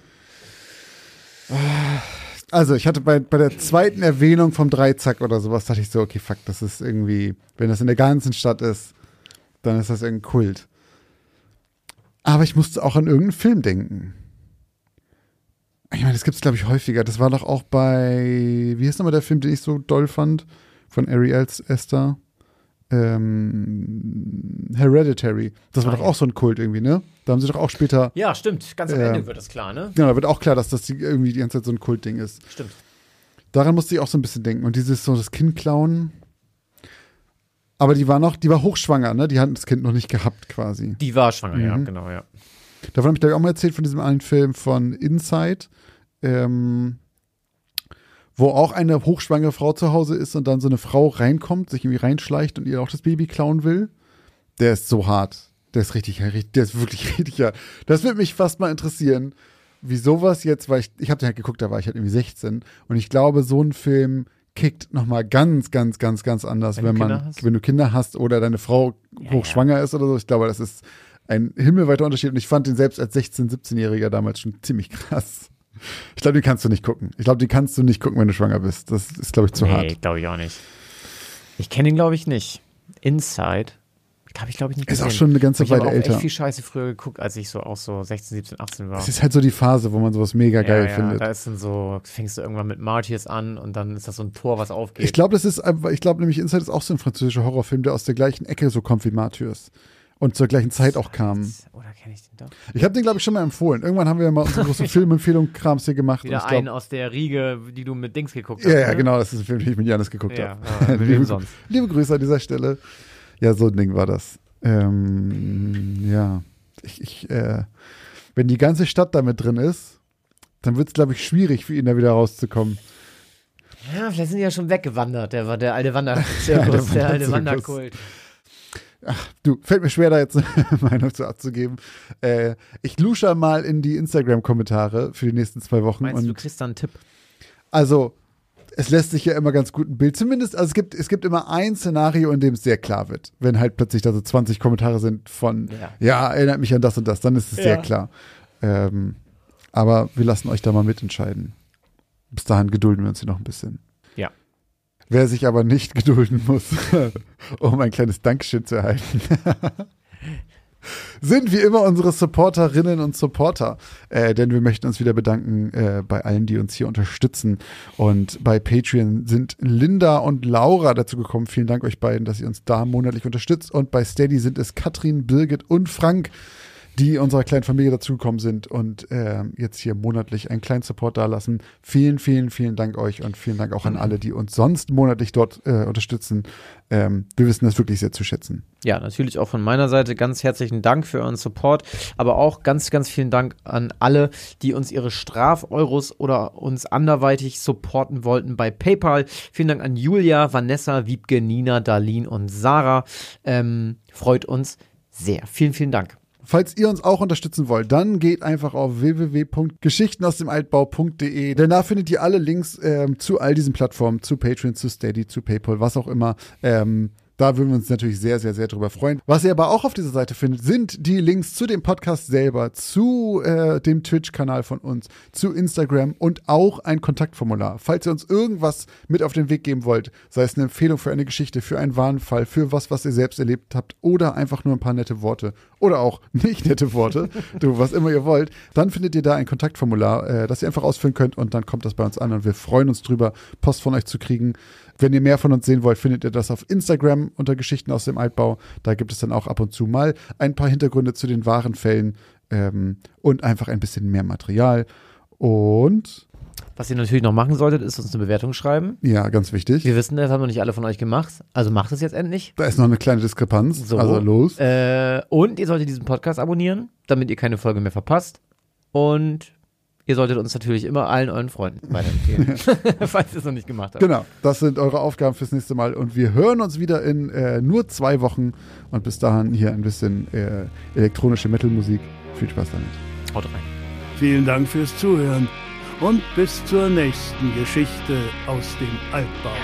Also, ich hatte bei der zweiten Erwähnung vom Dreizack oder sowas, dachte ich so, okay, fuck, das ist irgendwie, wenn das in der ganzen Stadt ist, dann ist das irgendein Kult. Aber ich musste auch an irgendeinen Film denken. Ich meine, das gibt es, glaube ich, häufiger. Das war doch auch bei, wie heißt nochmal der Film, den ich so doll fand? Von Ari Aster. Hereditary. Das war doch auch so ein Kult irgendwie, ne? Da haben sie doch auch später. Ja, stimmt. Ganz am Ende wird das klar, ne? Genau, da wird auch klar, dass das irgendwie die ganze Zeit so ein Kultding ist. Stimmt. Daran musste ich auch so ein bisschen denken. Und dieses so das Kind klauen. Aber die war hochschwanger, ne? Die hat das Kind noch nicht gehabt quasi. Die war schwanger, ja, genau, ja. Davon habe ich, glaube ich, auch mal erzählt, von diesem einen Film von Inside, wo auch eine hochschwangere Frau zu Hause ist und dann so eine Frau reinkommt, sich irgendwie reinschleicht und ihr auch das Baby klauen will. Der ist so hart. Der ist der ist wirklich richtig hart. Das würde mich fast mal interessieren, wie sowas jetzt, weil ich habe den halt geguckt, da war ich halt irgendwie 16 und ich glaube, so ein Film kickt nochmal ganz, ganz, ganz, ganz anders, wenn du Kinder hast oder deine Frau hochschwanger ist oder so. Ich glaube, das ist ein himmelweiter Unterschied und ich fand den selbst als 16-, 17-Jähriger damals schon ziemlich krass. Ich glaube, den kannst du nicht gucken. Ich glaube, den kannst du nicht gucken, wenn du schwanger bist. Das ist, glaube ich, zu hart. Nee, glaube ich auch nicht. Ich kenne ihn, glaube ich, nicht. Inside habe ich, glaube ich, nicht gesehen. Ist auch schon eine ganze Weile älter. Ich habe echt viel Scheiße früher geguckt, als ich so 16, 17, 18 war. Es ist halt so die Phase, wo man sowas mega geil findet. Da ist dann so, fängst du irgendwann mit Martyrs an und dann ist das so ein Tor, was aufgeht. Ich glaube nämlich Inside ist auch so ein französischer Horrorfilm, der aus der gleichen Ecke so kommt wie Martyrs. Und zur gleichen Zeit auch kam. Oder kenne ich den doch? Ich habe den, glaube ich, schon mal empfohlen. Irgendwann haben wir mal unsere große Filmempfehlung-Krams hier gemacht. Wieder einen aus der Riege, die du mit Dings geguckt hast. Ja, genau, das ist ein Film, den ich mit Janis geguckt habe. Liebe Grüße an dieser Stelle. Ja, so ein Ding war das. Wenn die ganze Stadt da mit drin ist, dann wird es, glaube ich, schwierig für ihn da wieder rauszukommen. Ja, vielleicht sind die ja schon weggewandert, der alte Wanderzirkus, der alte Wanderkult. Ach, fällt mir schwer, da jetzt eine Meinung zu abzugeben. Ich lusche mal in die Instagram-Kommentare für die nächsten 2 Wochen. Meinst du kriegst da einen Tipp? Also, es lässt sich ja immer ganz gut ein Bild, zumindest, also es gibt immer ein Szenario, in dem es sehr klar wird. Wenn halt plötzlich da so 20 Kommentare sind von, erinnert mich an das und das, dann ist es sehr klar. Aber wir lassen euch da mal mitentscheiden. Bis dahin gedulden wir uns hier noch ein bisschen. Ja. Wer sich aber nicht gedulden muss, um ein kleines Dankeschön zu erhalten, sind wie immer unsere Supporterinnen und Supporter. Denn wir möchten uns wieder bedanken bei allen, die uns hier unterstützen. Und bei Patreon sind Linda und Laura dazu gekommen. Vielen Dank euch beiden, dass ihr uns da monatlich unterstützt. Und bei Steady sind es Katrin, Birgit und Frank, die unserer kleinen Familie dazugekommen sind und jetzt hier monatlich einen kleinen Support dalassen. Vielen, vielen, vielen Dank euch und vielen Dank auch an alle, die uns sonst monatlich dort unterstützen. Wir wissen das wirklich sehr zu schätzen. Ja, natürlich auch von meiner Seite ganz herzlichen Dank für euren Support, aber auch ganz, ganz vielen Dank an alle, die uns ihre Straf-Euros oder uns anderweitig supporten wollten bei PayPal. Vielen Dank an Julia, Vanessa, Wiebke, Nina, Darlene und Sarah. Freut uns sehr. Vielen, vielen Dank. Falls ihr uns auch unterstützen wollt, dann geht einfach auf www.geschichtenausdemaltbau.de, denn da findet ihr alle Links zu all diesen Plattformen, zu Patreon, zu Steady, zu PayPal, was auch immer. Da würden wir uns natürlich sehr, sehr, sehr drüber freuen. Was ihr aber auch auf dieser Seite findet, sind die Links zu dem Podcast selber, zu dem Twitch-Kanal von uns, zu Instagram und auch ein Kontaktformular. Falls ihr uns irgendwas mit auf den Weg geben wollt, sei es eine Empfehlung für eine Geschichte, für einen Warnfall, für was ihr selbst erlebt habt oder einfach nur ein paar nette Worte oder auch nicht nette Worte, was immer ihr wollt, dann findet ihr da ein Kontaktformular, das ihr einfach ausfüllen könnt und dann kommt das bei uns an und wir freuen uns drüber, Post von euch zu kriegen. Wenn ihr mehr von uns sehen wollt, findet ihr das auf Instagram unter Geschichten aus dem Altbau. Da gibt es dann auch ab und zu mal ein paar Hintergründe zu den wahren Fällen und einfach ein bisschen mehr Material. Und was ihr natürlich noch machen solltet, ist uns eine Bewertung schreiben. Ja, ganz wichtig. Wir wissen, das haben noch nicht alle von euch gemacht. Also macht es jetzt endlich. Da ist noch eine kleine Diskrepanz. So. Also los. Und ihr solltet diesen Podcast abonnieren, damit ihr keine Folge mehr verpasst. Und ihr solltet uns natürlich immer allen euren Freunden weiterempfehlen, falls ihr es noch nicht gemacht habt. Genau, das sind eure Aufgaben fürs nächste Mal. Und wir hören uns wieder in nur 2 Wochen. Und bis dahin hier ein bisschen elektronische Metal-Musik. Viel Spaß damit. Haut rein. Vielen Dank fürs Zuhören und bis zur nächsten Geschichte aus dem Altbau.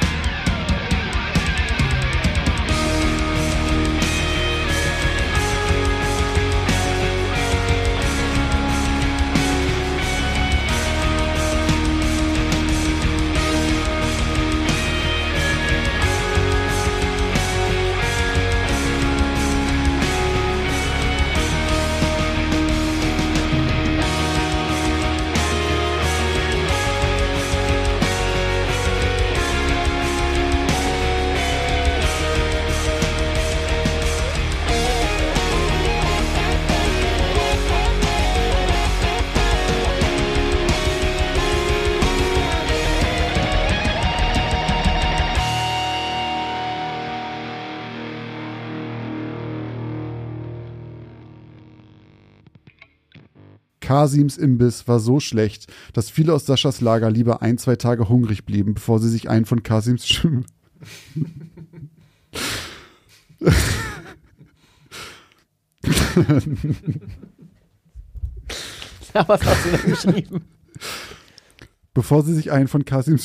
Kasims Imbiss war so schlecht, dass viele aus Saschas Lager lieber 1-2 Tage hungrig blieben, bevor sie sich einen von Kasims Ja, was hast du da geschrieben? Bevor sie sich einen von Kasims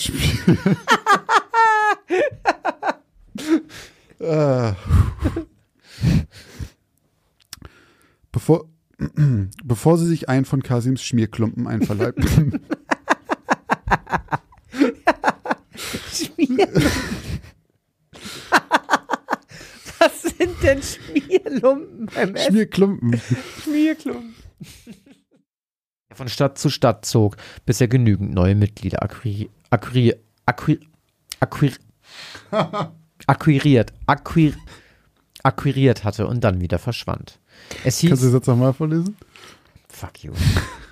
Bevor sie sich einen von Kasims Schmierklumpen einverleibten. Was sind denn Schmierlumpen beim Essen? Schmierklumpen. Schmierklumpen. Er von Stadt zu Stadt zog, bis er genügend neue Mitglieder akquiriert hatte und dann wieder verschwand. Es hieß, Kannst du das jetzt nochmal vorlesen? Fuck you.